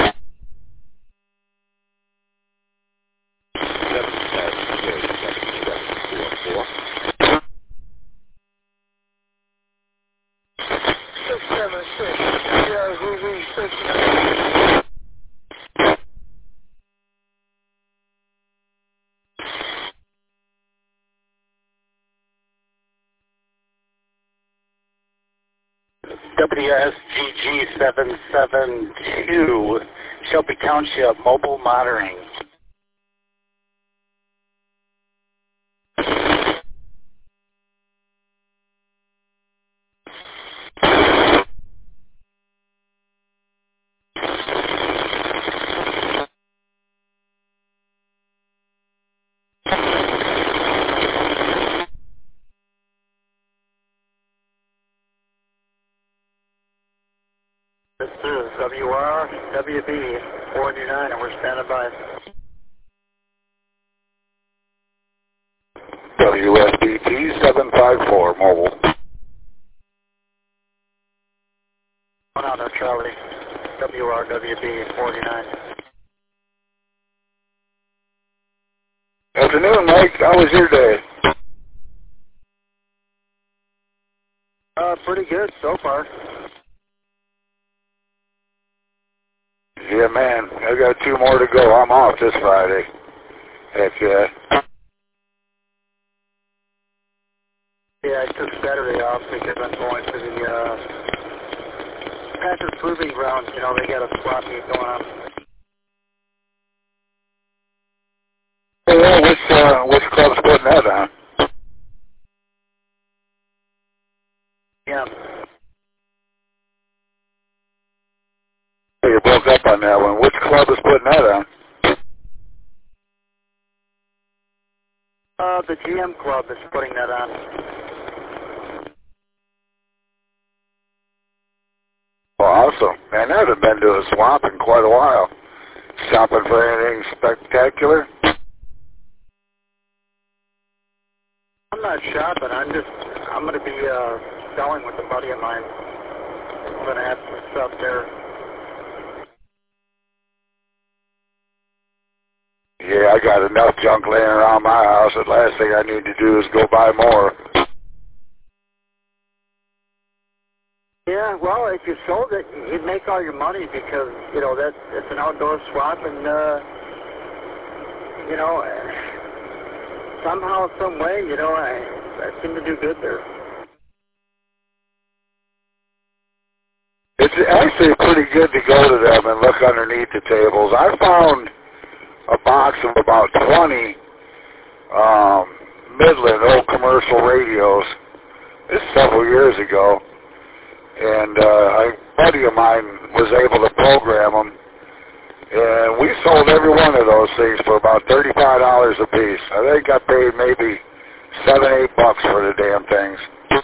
seven seven six seven seven four four. six seven six, yeah, Z Z six ninety. W S G G seven seven two, Shelby Township, mobile monitoring. This is W R W B forty-nine, and we're standing by. W S B T seven five four, mobile. One out there, Charlie. W R W B forty-nine. Afternoon, Mike. How was your day? Uh, pretty good so far. Yeah, man. I got two more to go. I'm off this Friday. Heck yeah. Yeah, I took Saturday off because I'm going to the uh, Packers Proving Grounds. You know, they got a swap meet going on. Hey, yeah, which, uh, which club's putting that on? Yeah. Hey, you broke up on that one. Which club is putting that on? Uh, the G M Club is putting that on. Well, awesome. Man, I haven't been to a swamp in quite a while. Shopping for anything spectacular? I'm not shopping. I'm just, I'm going to be uh, selling with a buddy of mine. I'm going to have some stuff there. Yeah, I got enough junk laying around my house. The last thing I need to do is go buy more. Yeah, well, if you sold it, you'd make all your money because, you know, that it's an outdoor swap and, uh, you know, somehow, some way, you know, I, I seem to do good there. It's actually pretty good to go to them and look underneath the tables. I found a box of about twenty um, Midland old commercial radios. This is several years ago. And uh, a buddy of mine was able to program them. And we sold every one of those things for about thirty-five dollars a piece. I think I paid maybe seven, eight bucks for the damn things.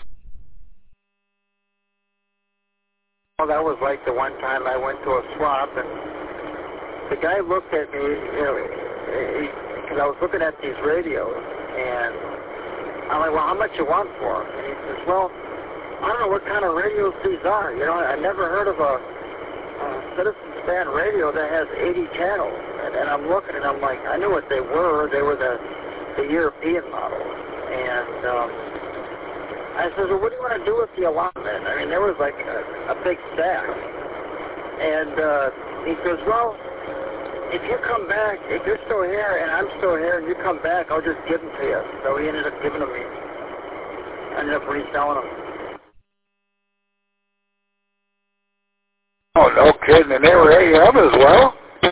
Well, that was like the one time I went to a swap, and the guy looked at me, you know, because I was looking at these radios, and I'm like, well, how much you want for them? And he says, well, I don't know what kind of radios these are. You know, I never heard of a, a Citizen Span radio that has eighty channels. And, and I'm looking, and I'm like, I knew what they were. They were the, the European models. And um, I said, well, what do you want to do with the allotment? I mean, there was like a, a big stack. And uh, he says, well, if you come back, if you're still here and I'm still here and you come back, I'll just give them to you. So he ended up giving them to me. I ended up reselling them. Oh, no kidding. And they were A M as well?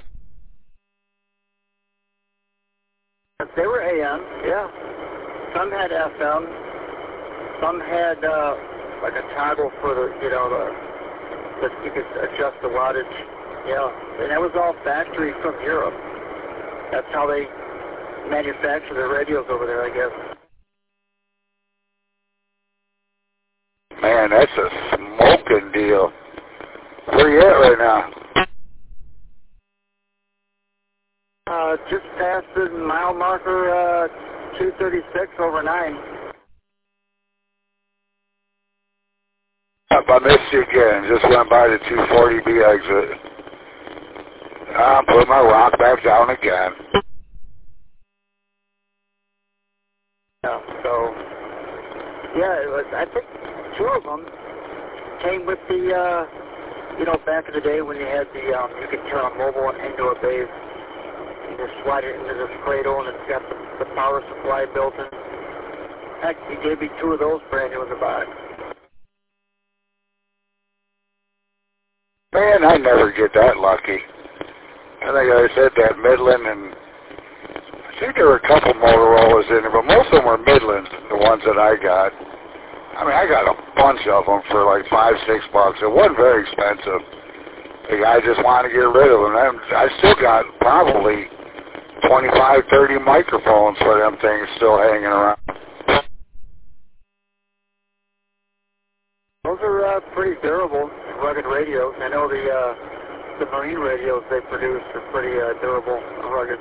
They were A M, yeah. Some had F M. Some had uh, like a toggle for the, you know, the, that you could adjust the wattage. Yeah, and that was all factory from Europe. That's how they manufacture their radios over there, I guess. Man, that's a smoking deal. Where you at right now? Uh, just past the mile marker, uh, two thirty-six over nine. Yep, I missed you again. Just went by the two forty B exit. I put my rock back down again. Yeah, so, yeah, it was, I think two of them came with the, uh, you know, back in the day when you had the, um, you could turn a mobile and indoor base. You just slide it into this cradle and it's got the, the power supply built in. Heck, he gave me two of those brand new in the box. Man, I never get that lucky. I think I said that Midland, and I think there were a couple Motorola's in there, but most of them were Midlands, the ones that I got. I mean, I got a bunch of them for like five, six bucks. It wasn't very expensive. The guy just wanted to get rid of them. And I still got probably twenty-five, thirty microphones for them things still hanging around. Those are uh, pretty durable, rugged radios. I know the uh, the marine radios they produce are pretty uh, durable and rugged.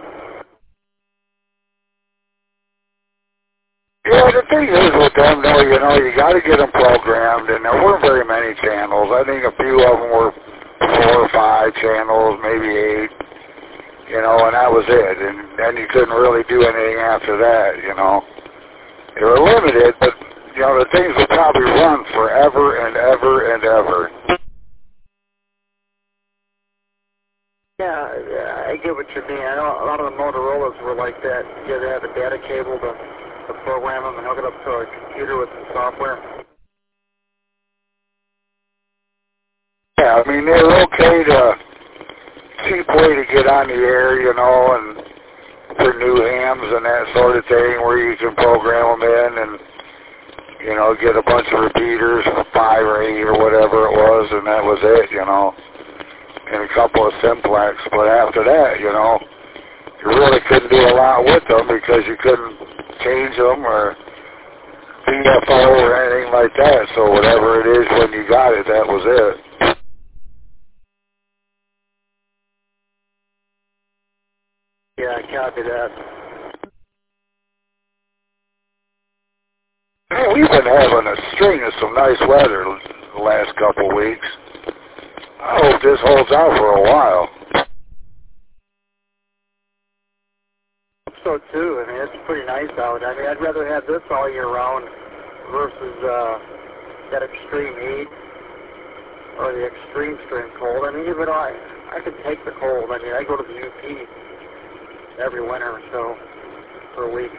Yeah, the thing is with them, though, you know, you got to get them programmed, and there weren't very many channels. I think a few of them were four or five channels, maybe eight, you know, and that was it. And then you couldn't really do anything after that, you know. They were limited, but, you know, the things would probably run forever and ever and ever. Yeah, I get what you mean. I know a lot of the Motorola's were like that. You had to have a data cable to, to program them and hook it up to a computer with some software. Yeah, I mean, they're okay to, cheap way to get on the air, you know, and for new hams and that sort of thing where you can program them in and, you know, get a bunch of repeaters, five or eight or whatever it was, and that was it, you know. And a couple of simplex, but after that, you know, you really couldn't do a lot with them because you couldn't change them or P F O or anything like that. So whatever it is when you got it, that was it. Yeah, I copy that. Man, we've been having a string of some nice weather the last couple of weeks. I hope this holds out for a while. So too. I mean, it's pretty nice out. I mean, I'd rather have this all year round versus uh, that extreme heat or the extreme extreme cold. I mean, even I, I could take the cold. I mean, I go to the U P every winter or so for a week.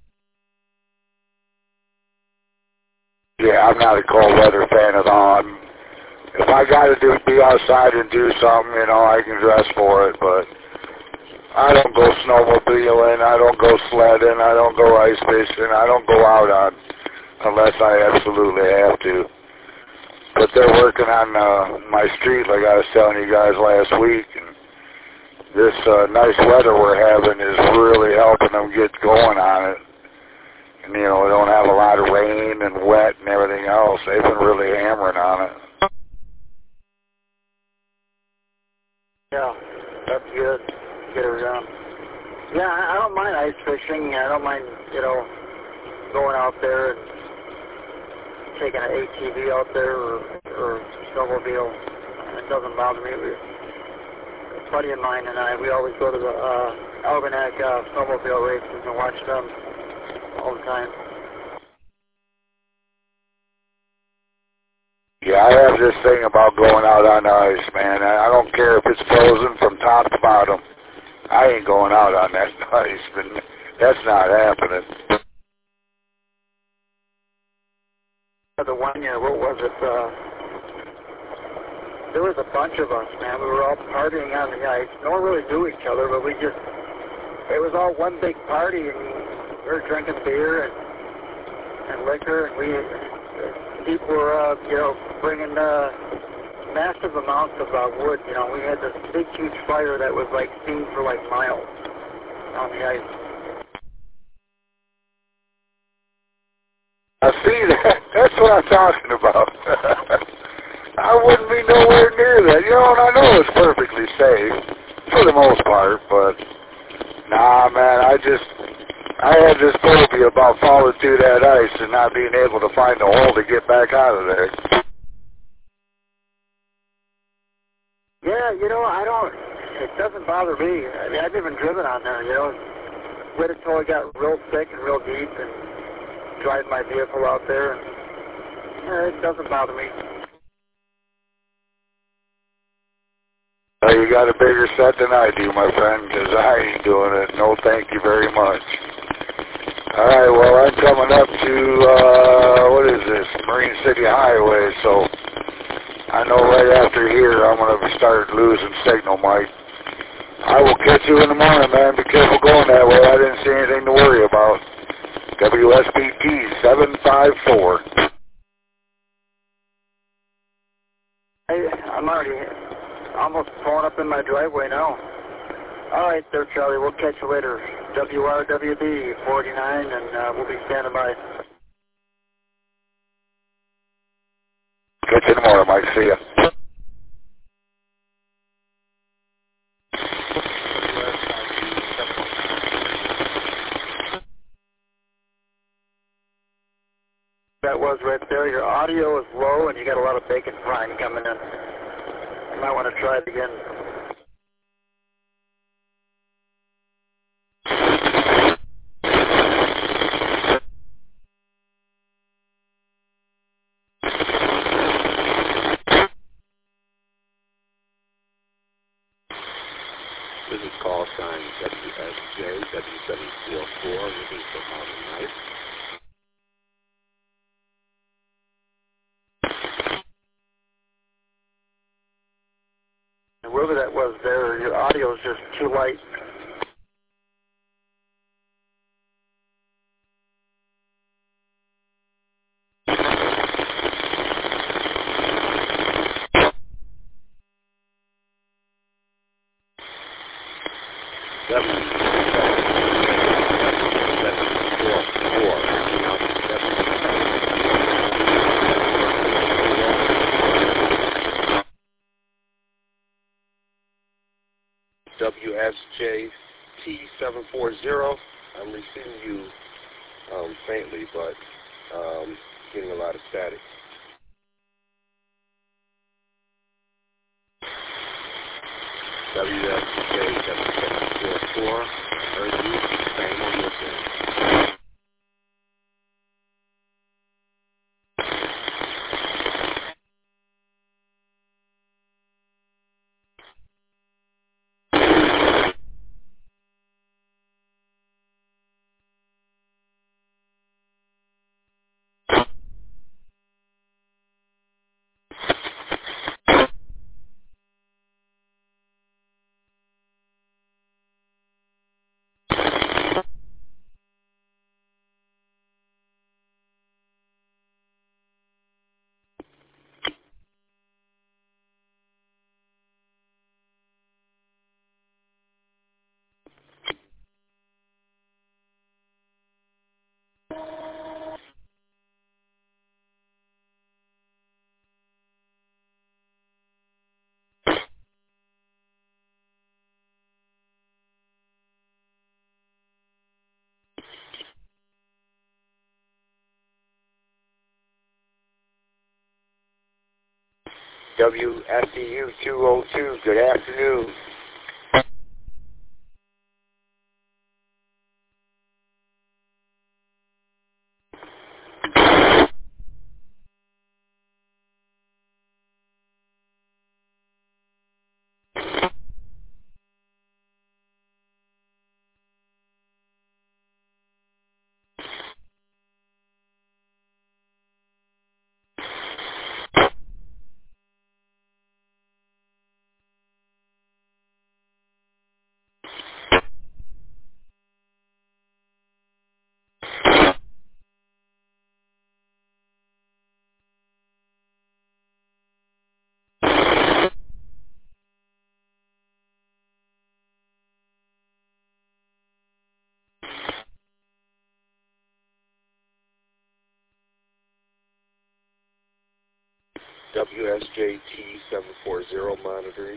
Yeah, I'm not a cold weather fan at all. I'm, if I got to do be outside and do something, you know, I can dress for it, but I don't go snowmobiling, I don't go sledding, I don't go ice fishing, I don't go out on unless I absolutely have to. But they're working on uh, my street like I was telling you guys last week, and this uh, nice weather we're having is really helping them get going on it. And, you know, we don't have a lot of rain and wet and everything else. They've been really hammering on it. Yeah, that's good. Get her done. Yeah, I don't mind ice fishing. I don't mind, you know, going out there and taking an A T V out there or, or snowmobile. It doesn't bother me. We, a buddy of mine and I, we always go to the uh, Algonac uh, snowmobile races and watch them all the time. Yeah, I have this thing about going out on ice, man. I don't care if it's frozen from top to bottom. I ain't going out on that ice, but that's not happening. The one year, what was it? Uh, there was a bunch of us, man. We were all partying on the ice. No one really knew each other, but we just, it was all one big party, and we were drinking beer and, and liquor, and we, people were, uh, you know, bringing uh, massive amounts of uh, wood. You know, we had this big, huge fire that was like seen for like miles on the ice. I see that. That's what I'm talking about. I wouldn't be nowhere near that. You know, and I know it's perfectly safe for the most part, but nah, man, I just, I had this phobia about falling through that ice and not being able to find the hole to get back out of there. Yeah, you know, I don't, it doesn't bother me. I mean, I've even driven on there, you know. Waited until I got real thick and real deep and drive my vehicle out there, and yeah, it doesn't bother me. Uh, you got a bigger set than I do, my friend, because I ain't doing it. No, thank you very much. All right, well, I'm coming up to, uh, what is this, Marine City Highway, so I know right after here I'm going to start losing signal, Mike. I will catch you in the morning, man. Be careful going that way. I didn't see anything to worry about. W S B T seven five four. Hey, I'm already almost pulling up in my driveway now. All right, there, Charlie. We'll catch you later. W R W B forty-nine, and uh, we'll be standing by. Catch you in the morning, Mike. See ya. That was right there. Your audio is low, and you got a lot of bacon frying coming in. You might want to try it again. This is call sign W S J W seven four four, looking for Mountain Knife. And whoever that was there, your audio is just too light. W S J T seven four zero. I'm receiving you um, faintly, but um, getting a lot of static. W S J seven seven four four. Heard you. Same on your end. W S E U two oh two, good afternoon. W S J T seven four zero monitoring.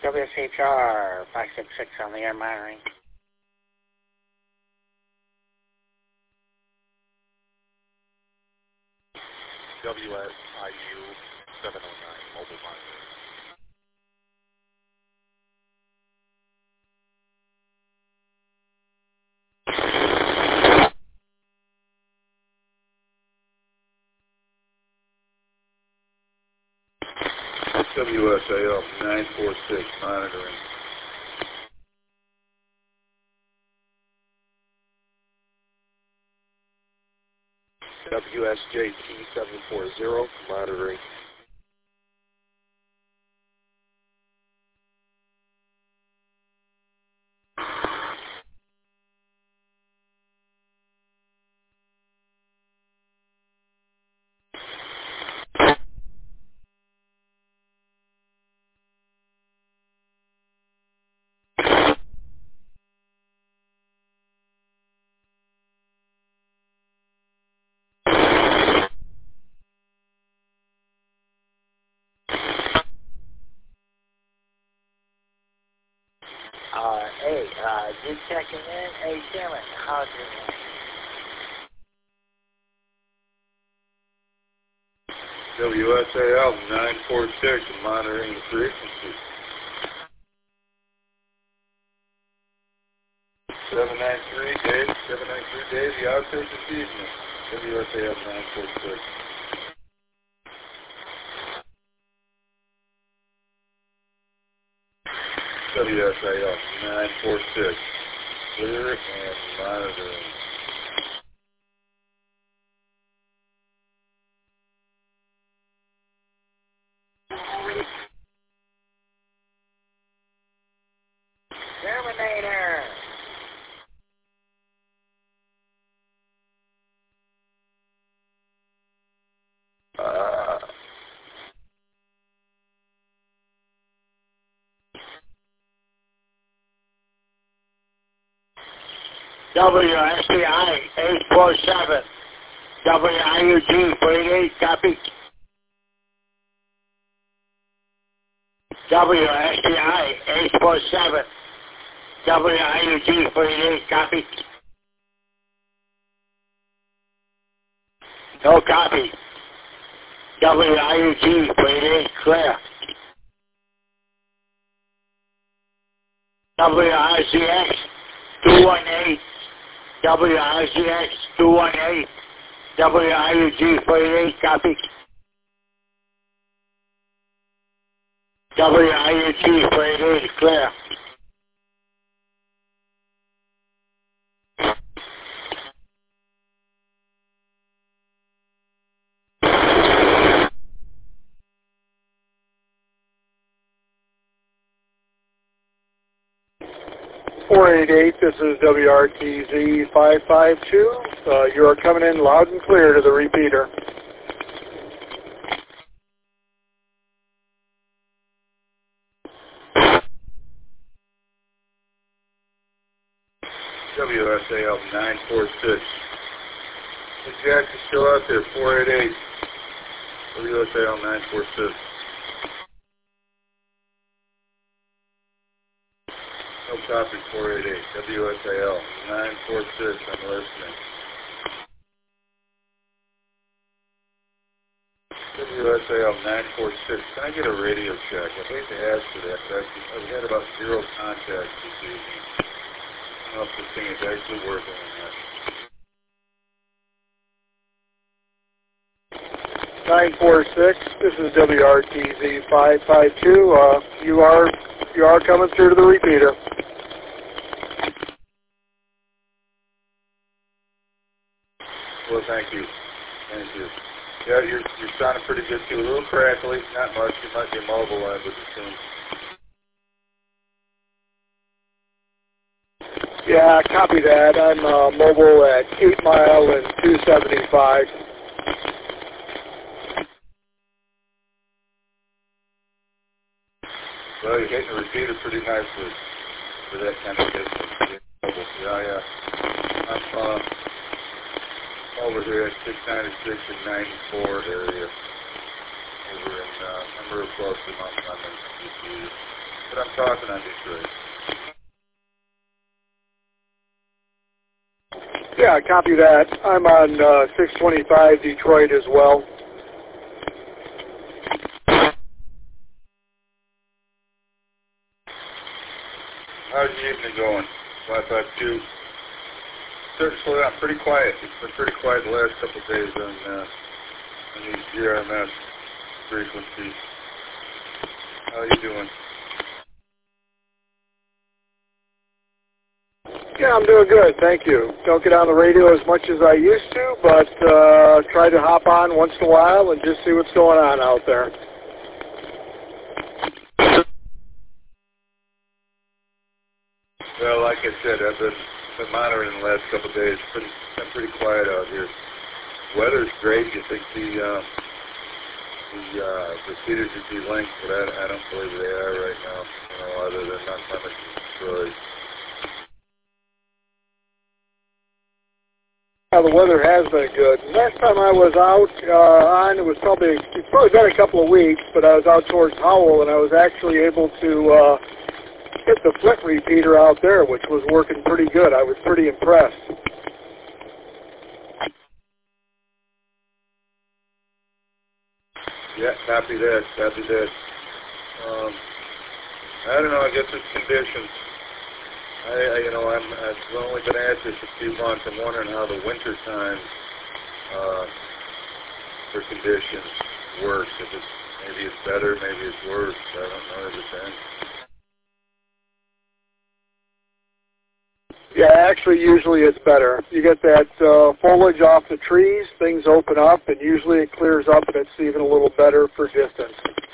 W S H R five six six on the air monitoring. W S I U seven oh nine, mobile monitoring. W S A L nine four six monitoring. W S J T seven four zero, monitoring. Uh, hey, uh, just checking in. Hey, Sherman, how's your name? W S A L nine four six, monitoring the frequency. seven nine three, Dave. seven nine three, Dave, the outtake this evening. W S A L nine four six. W S A L nine four six, clear and monitoring. Terminator! Uh... W S P I eight four seven, W I U G forty-eight, copy. W S P I eight four seven, W I U G forty-eight, copy. No copy. W I U G forty-eight, clear. W R C X two one eight, W R C X two one eight, W I U G forty-eight, copy. W I U G forty-eight, clear. four eight eight, this is W R T Z five five two. Uh, you are coming in loud and clear to the repeater. W S A L nine four six. Is Jackson still out there? four eight eight. W S A L nine four six. No copy, four eight eight. W S A L nine four six. I'm listening. W S A L nine four six. Can I get a radio check? I'd hate to ask for that, but I've had about zero contacts this evening. I don't know if this thing is actually working or not. nine four six, this is W R T Z five five two. Uh, you are you are coming through to the repeater. Well, thank you. Thank you. Yeah, you're, you're sounding pretty good, too. A little crackly, not much. You might be mobile on with the tune. Yeah, copy that. I'm uh, mobile at eight mile and two seventy-five. Well, you're hitting the repeater pretty nicely for that kind of distance. Mobile. Yeah, yeah. I'm uh, over here at six ninety-six and ninety-four area. Over in uh, number of close to Mount Clemens. but I'm talking on Detroit. Yeah, copy that. I'm on uh, six twenty-five Detroit as well. How's your evening going? five five two. Starting to slow down. Pretty quiet. It's been pretty quiet the last couple of days on, uh, on these G R M S frequencies. How are you doing? Yeah, I'm doing good, thank you. Don't get on the radio as much as I used to, but uh, try to hop on once in a while and just see what's going on out there. Well, like I said, I've been, been monitoring the last couple of days. It's pretty, been pretty quiet out here. Weather's great. You think the uh, the uh, repeaters would be linked, but I, I don't believe they are right now. You know, other than not much destroyed. Yeah, the weather has been good. Last time I was out uh, on, it was probably it's probably been a couple of weeks, but I was out towards Howell, and I was actually able to uh, hit the Flint repeater out there, which was working pretty good. I was pretty impressed. Yeah, copy that, copy that. Um, I don't know, I guess it's conditions. I, I you know, I'm, I've only been at this a few months. I'm wondering how the winter time uh, for conditions works. If it's, maybe it's better, maybe it's worse. I don't know, it depends. Yeah, actually, usually it's better. You get that uh, foliage off the trees, things open up, and usually it clears up, and it's even a little better for distance.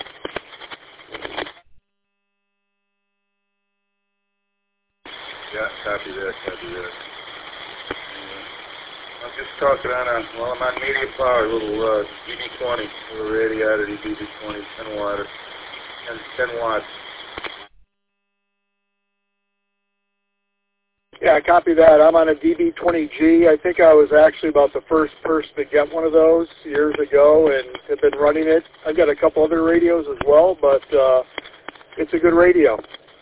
Yeah, copy that, copy that. Uh, I'm just talking on a, well, I'm on medium power, a little uh, D B twenty, a little radiality D B twenty, ten watt, ten, ten watts. Yeah, copy that. I'm on a D B twenty G. I think I was actually about the first person to get one of those years ago and have been running it. I've got a couple other radios as well, but uh, it's a good radio.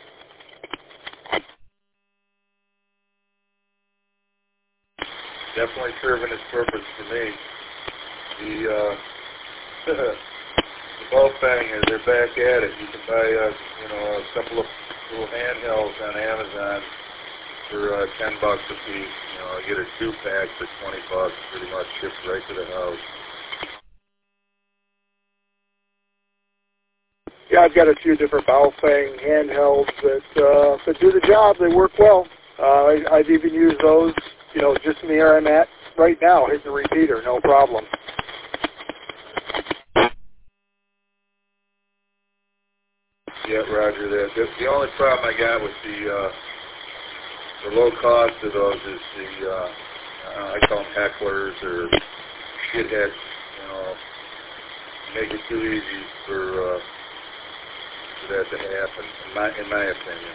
Definitely serving its purpose for me. The, uh, the Baofeng, they're back at it. You can buy, uh, you know, a couple of little handhelds on Amazon for uh, ten bucks a piece. You know, I get a two pack for twenty bucks, pretty much shipped right to the house. Yeah, I've got a few different Baofeng handhelds that uh, that do the job. They work well. Uh, I, I've even used those, you know, just in the area I'm at right now, hitting the repeater, no problem. Yeah, Roger that. The, the only problem I got with the uh, the low cost of those is the uh, uh, I call them hecklers or shitheads. You know, make it too easy for, uh, for that to happen, in my in my opinion.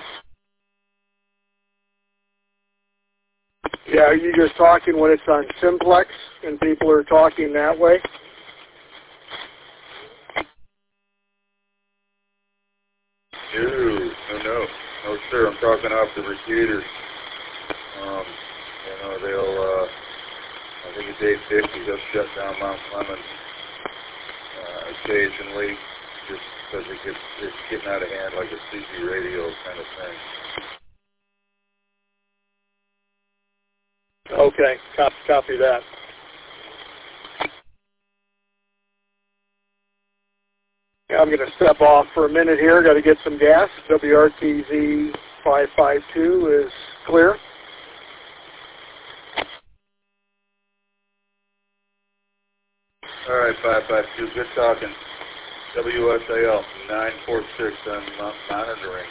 Yeah, are you just talking when it's on Simplex and people are talking that way? No, no, no, no, sir. I'm talking off the repeaters. Um, you know, they'll. Uh, I think it's eight fifty. They'll shut down Mount Clemens uh, occasionally, just because it gets it's getting out of hand, like a C B radio kind of thing. Okay, copy, copy that. Yeah, I'm going to step off for a minute here. Got to get some gas. W R T Z five five two is clear. All right, five five two. Good talking. W S A L nine four six on mo- monitoring.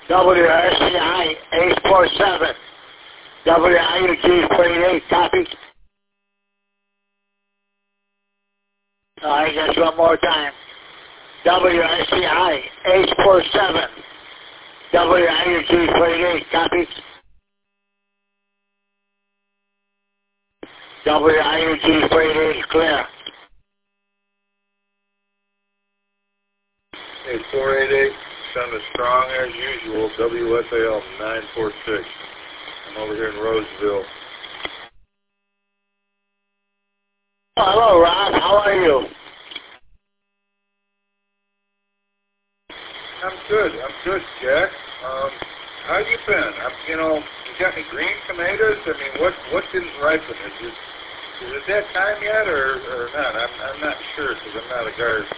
W R C I eight four seven. W I U G forty-eight, copy. All right, just one more time. W R C I eight four seven. W I U G forty-eight, copy. W I U G forty-eight, clear. Hey, four eight eight, sounded strong as usual, W S A L nine four six. I'm over here in Roseville. Oh, hello, Rob. How are you? I'm good. I'm good, Jack. Um, how you been? I'm, you know, you got any green tomatoes? I mean, what what didn't ripen? Is it is it that time yet, or or not? I'm I'm not sure because I'm not a gardener.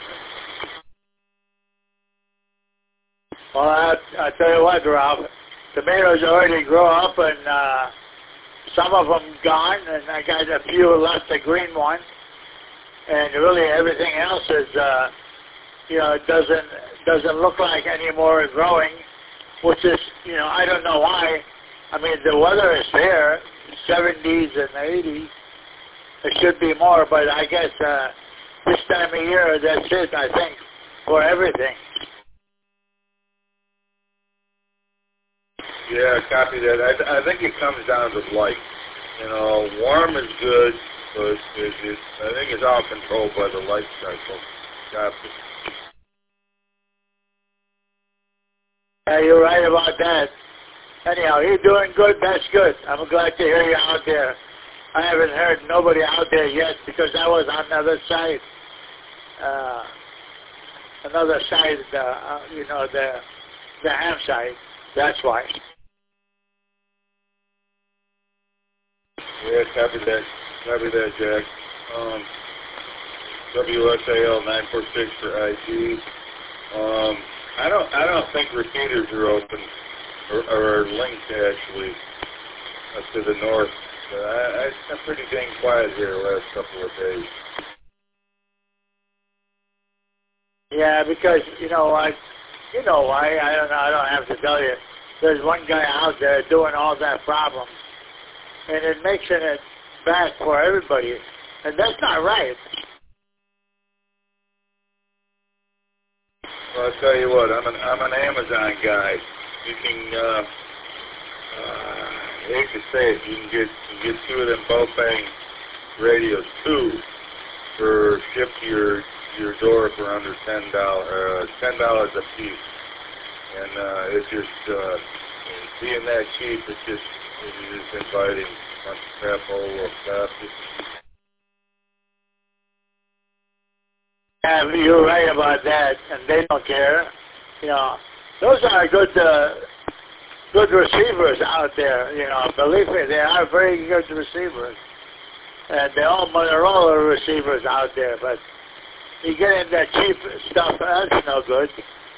Well, I I tell you what, Rob. Tomatoes already grow up, and uh, some of them gone, and I got a few left, the green one. And really, everything else is, uh, you know, it doesn't doesn't look like any more growing, which is, you know, I don't know why. I mean, the weather is there, seventies and eighties. It should be more, but I guess uh, this time of year, that's it, I think, for everything. Yeah, copy that. I, I think it comes down to light. You know, warm is good, but it, it, I think it's all controlled by the light cycle. Copy. Yeah, you're right about that. Anyhow, you're doing good. That's good. I'm glad to hear you out there. I haven't heard nobody out there yet because I was on the other side, uh, another side, uh, uh, you know, the the ham side. That's why. Yeah, copy that. Copy that, Jack. Um, W S A L nine four six for I G. Um, I don't. I don't think repeaters are open or, or are linked actually up to the north. But I, I, I'm pretty dang quiet here the last couple of days. Yeah, because you know I, you know why? I don't know. I don't have to tell you. There's one guy out there doing all that problem, and it makes it bad for everybody, and that's not right. Well, I'll tell you what. I'm an I'm an Amazon guy. You can. Uh, uh, I hate to say it. You can get you can get two of them Bopang radios, two, for shipped to your your door for under ten dollars, uh, ten dollars a piece. And uh, it's just, uh, being that cheap, it's just, it's just inviting a bunch of crap all of stuff. Yeah, you're right about that, and they don't care. You know, those are good, uh, good receivers out there. You know, believe me, they are very good receivers, and they're all Motorola receivers out there. But you get in that cheap stuff, that's no good.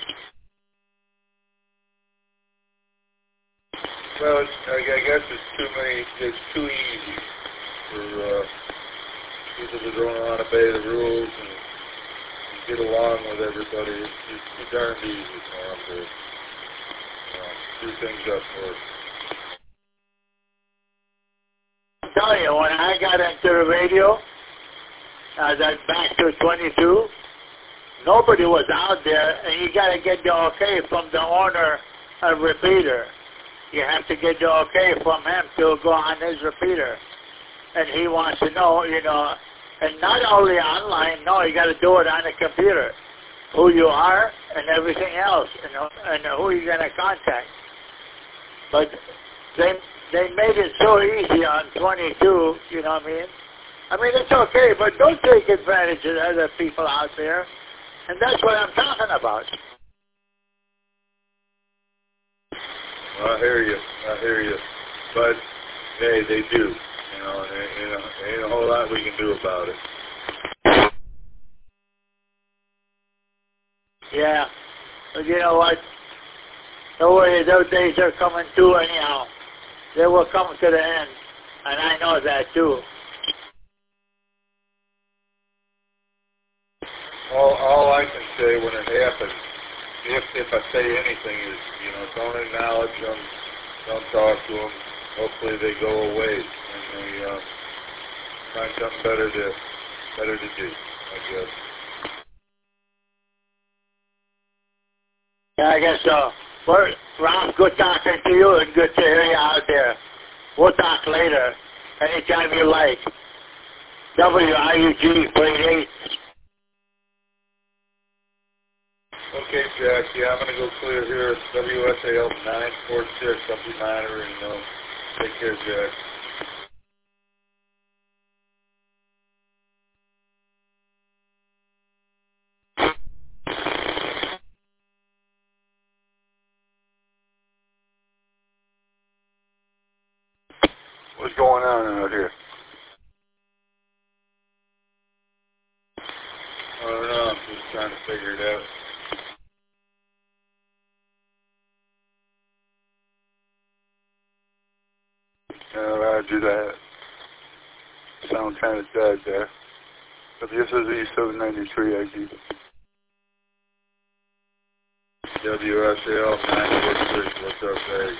Well, it's, I guess it's too many, it's too easy for uh, people that don't want to obey the rules and, and get along with everybody. It's, it's too darn easy for them to you know, do things up for. I'm telling you, when I got into the radio, uh, that back to twenty-two, nobody was out there, and you got to get the okay from the owner of repeater. You have to get the okay from him to go on his repeater. And he wants to know, you know, and not only online, no, you got to do it on the computer, who you are and everything else, you know, and who you're going to contact. But they they made it so easy on twenty-two, you know what I mean? I mean, it's okay, but don't take advantage of other people out there. And that's what I'm talking about. I hear you. I hear you. But, hey, they do. You know, and, you know, there ain't a whole lot we can do about it. Yeah. But you know what? Don't worry, those days are coming too anyhow. They will come to the end. And I know that too. All, all I can say when it happens if if I say anything, is you know don't acknowledge them, don't talk to them. Hopefully they go away and they uh, find something better to better to do, I guess. Yeah, I guess so. Well, Ron, good talking to you and good to hear you out there. We'll talk later, anytime you like. W I U G, plate eight. Okay, Jack. Yeah, I'm going to go clear here. It's W S A L nine four six. I'll be monitoring those. Take care, Jack. What's going on out here? I don't know. I'm just trying to figure it out. Yeah, roger that. Sound kind of dead there. W S Z seven ninety-three I G. W S A L nine four six. What's up, Dave?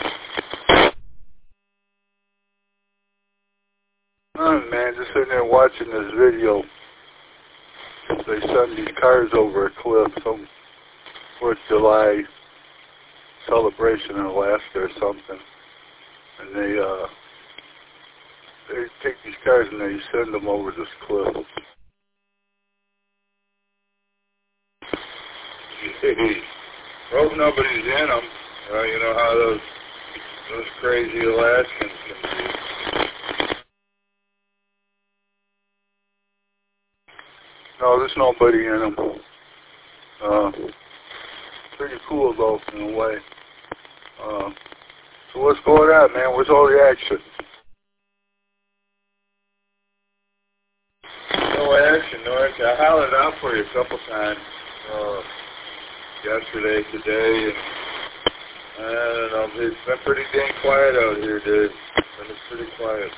Oh, man, just sitting there watching this video. They send these cars over a cliff, some fourth of July celebration in Alaska or something. And they, uh, they take these cars and they send them over this cliff. Hope nobody's in them. Uh, you know how those those crazy Alaskans can be. No, there's nobody in them. Uh, pretty cool though, in a way. Uh, so what's going on, man? Where's all the action? No action, no action. I hollered out for you a couple times. Uh, yesterday, today, and I don't know. It's been pretty dang quiet out here, dude. It's been pretty quiet.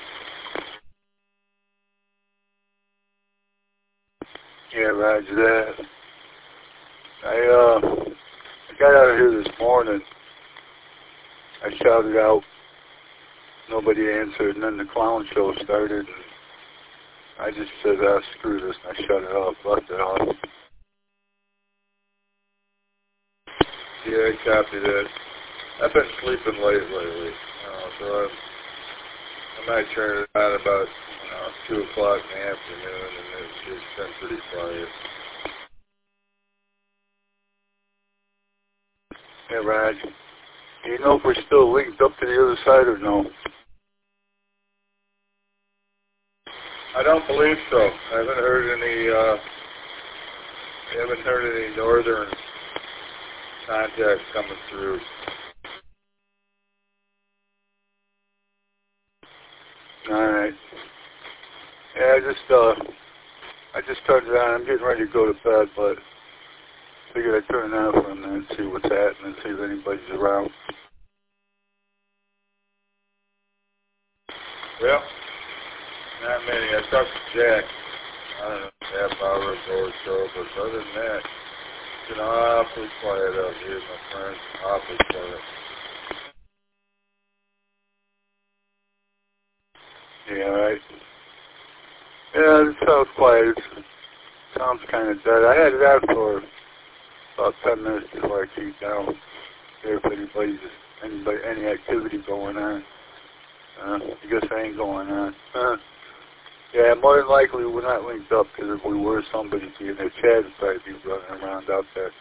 Yeah, roger that. I, uh, I got out of here this morning. I shouted out. Nobody answered, and then the clown show started. And I just said, ah, screw this, and I shut it off, left it off. Yeah, I copy that. I've been sleeping late lately, you know, so I'm, I might turn it on about, you know, two o'clock in the afternoon, and it's just been pretty quiet. Yeah, Raj. Do you know if we're still linked up to the other side or no? I don't believe so. I haven't heard any, uh, I haven't heard any northern contacts coming through. All right. Yeah, I just, uh, I just turned it on. I'm getting ready to go to bed, but figured I'd turn it on for a minute and see what's happening and see if anybody's around. Well, not many. I talked to Jack, I don't know, half hour ago or so, but other than that, it's been awfully quiet out here, my friend. Awfully quiet. Yeah, right. Yeah, it sounds quiet. It sounds kind of dead. I had it out for about ten minutes before I came down. There, if anybody's, anybody, any activity going on. Uh, I guess I ain't going on. Uh, yeah, more than likely we're not linked up, because if we were, somebody'd be in there. Chad would probably be running around out there.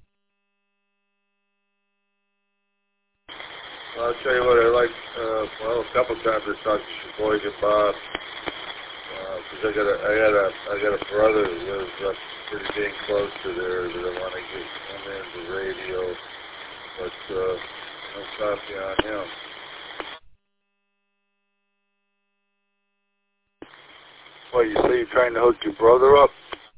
Well, I'll tell you what, I like, uh, well, a couple times I talked to Sheboygan Bob, because uh, I got a, I got a, I got a brother that lives up pretty dang close to there that I want to get him into radio, but uh, no copy on him. What, you say you're trying to hook your brother up?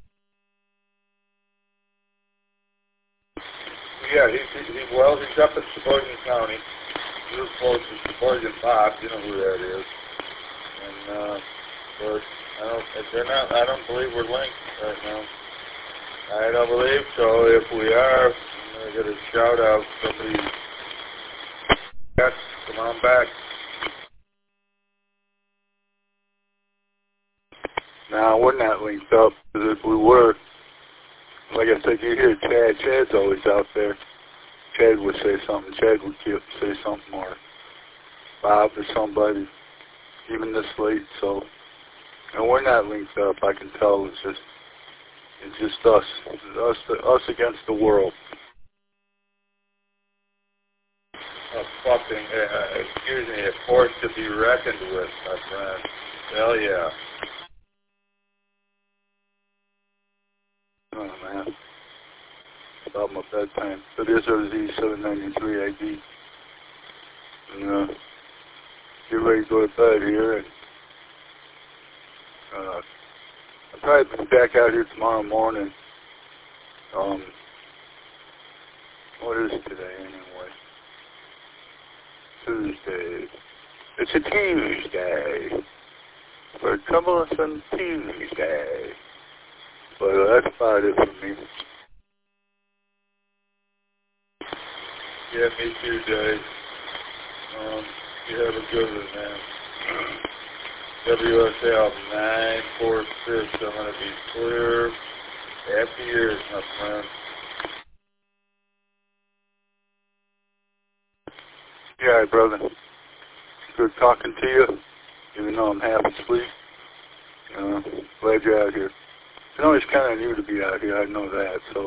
Yeah, he, he, he well, he's up in Sheboygan County. Real close to Sheboygan Bob, you know who that is. And, uh, but I don't, if they're not, I don't believe we're linked right now. I don't believe so. If we are, I got a shout out. Somebody, yes, come on back. Now, we're not linked up, because if we were, like I said, you hear Chad. Chad's always out there. Chad would say something. Chad would say something, or Bob or somebody, even this late. So, and we're not linked up. I can tell. It's just, it's just us, us, us against the world. A fucking, uh, excuse me, a force to be reckoned with, my friend. Hell yeah. Oh man. About my bedtime. W S O Z seven ninety-three I D. And, uh, get ready to go to bed here. And, uh, I'll probably be back out here tomorrow morning. Um, what is today anyway? Tuesday. It's a Tuesday. For a troublesome Tuesday. But uh, that's about it for me. Yeah, me too, Dave. Um, you have a good one, man. W S L nine four six, I'm going to be clear after years, my friend. Yeah, brother. Good talking to you, even though I'm half asleep. Uh, glad you're out here. You know, it's kind of new to be out here, I know that, so.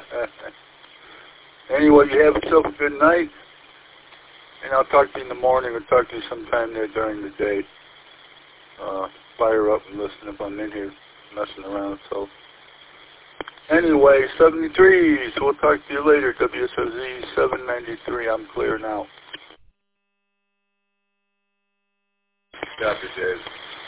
Anyway, you have yourself a good night, and I'll talk to you in the morning or talk to you sometime there during the day. Uh, fire up and listen if I'm in here messing around, so. Anyway, seventy-threes, we'll talk to you later, W S O Z seven ninety-three, I'm clear now. Copy, Dave.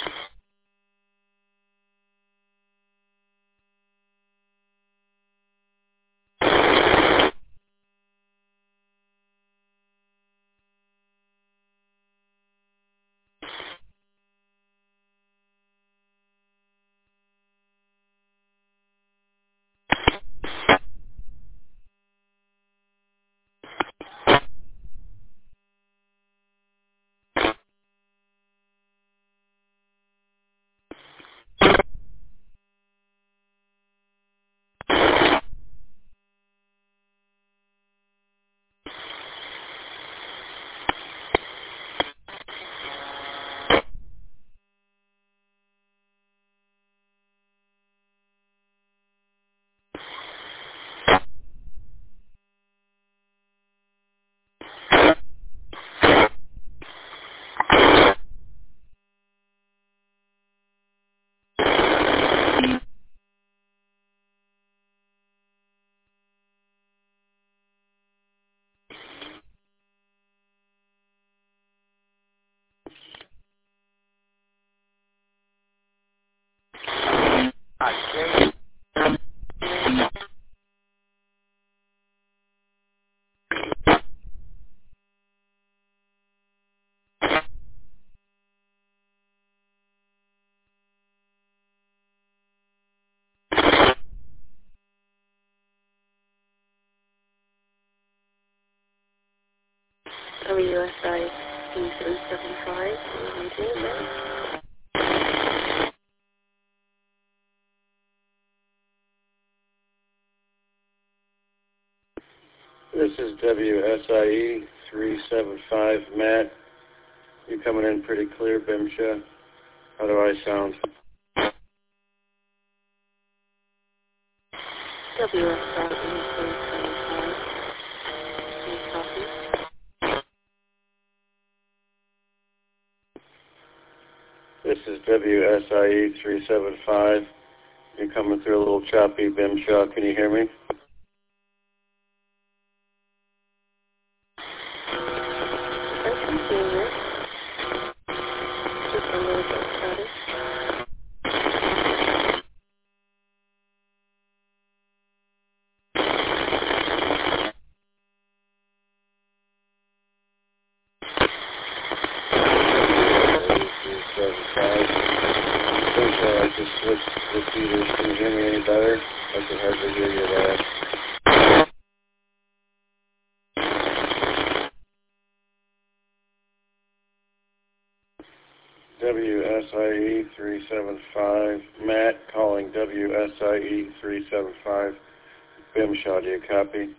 W S I C three seven five, This is W S I E three seven five, Matt. You coming in pretty clear, Bimsha. How do I sound? W S I E three seven five. Can you copy? This is W S I E three seven five. You're coming through a little choppy, Bimsha. Can you hear me? I can hear you. Just a little bit better. I just switched repeaters. Can you hear me any better? I can hardly hear you there. W S I E three seven five. Matt calling W S I E three seven five. Bimshaw, do you copy?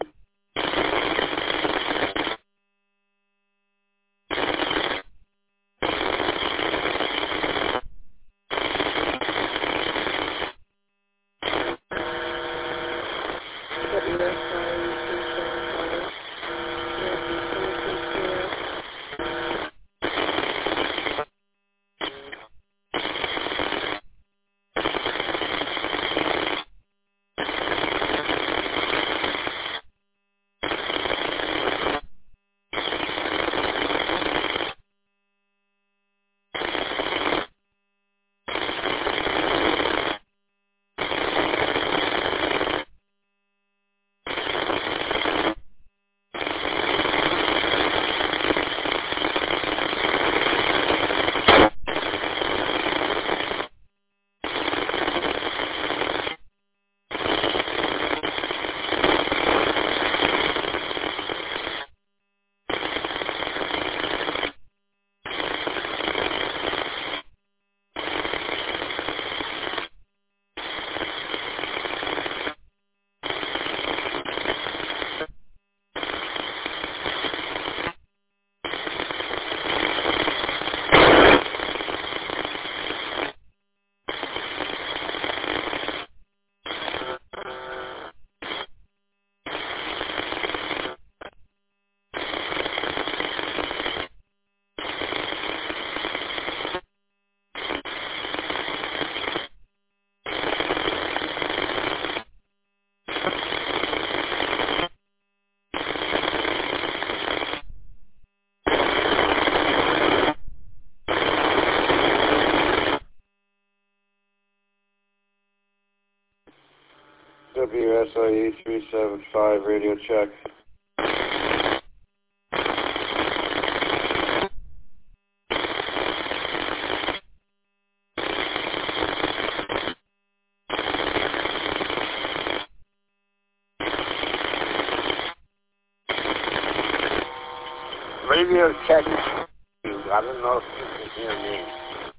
W S I E three seven five, radio check. Radio check. I don't know if you can hear me.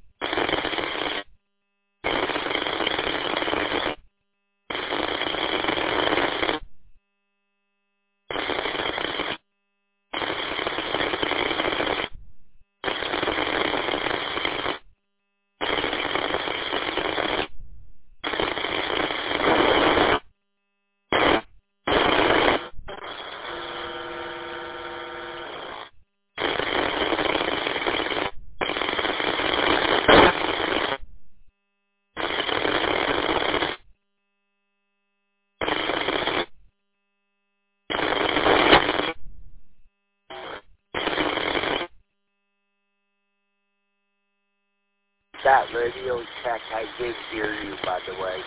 That radio check, I did hear you, by the way.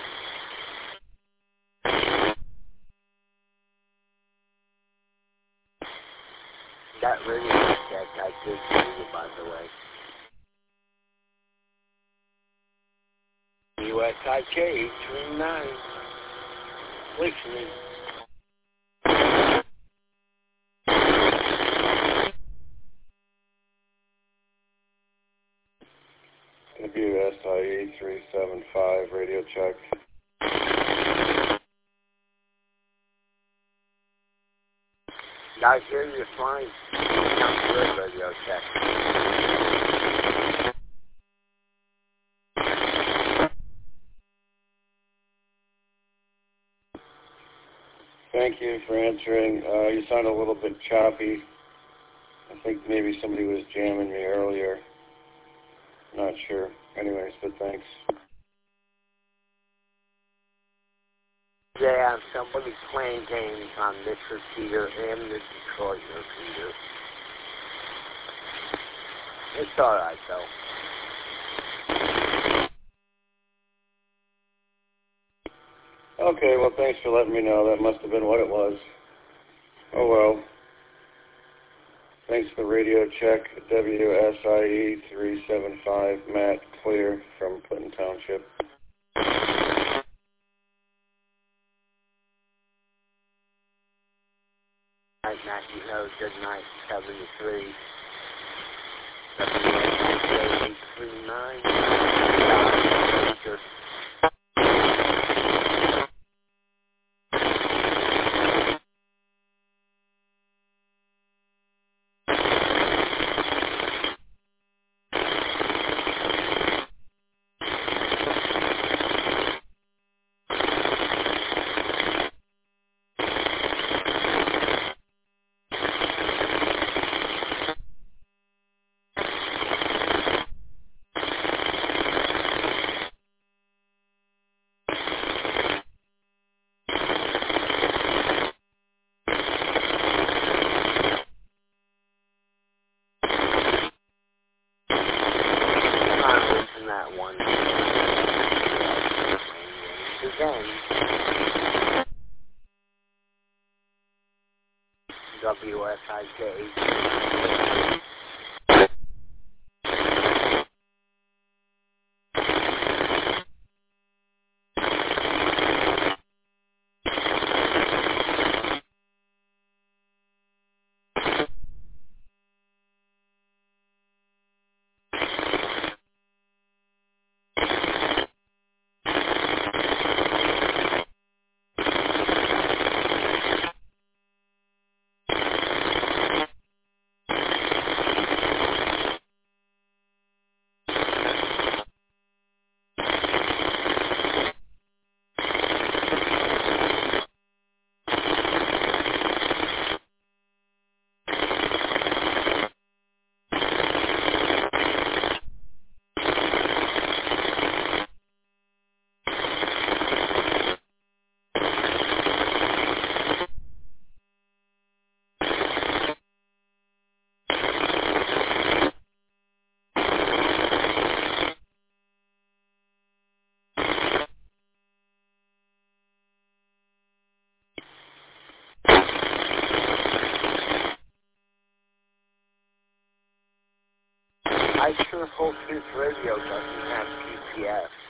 That radio check, I did hear you, by the way. U S I K eight three nine. Listening. W S I E three seven five, radio check. I hear you fine. Sounds good, radio check. Thank you for answering. Uh, you sound a little bit choppy. I think maybe somebody was jamming me earlier. Not sure. Anyways, but thanks. Yeah, somebody's playing games on this repeater and the Detroit repeater. It's alright, though. Okay, well, thanks for letting me know. That must have been what it was. Oh, well. Thanks for the radio check. W S I E three seven five, Matt, clear from Clinton Township. Night, Matt, you know, good night, seventy-three. W S I K three nine. That one. Again, W S I K. I sure hope his radio doesn't have G P S.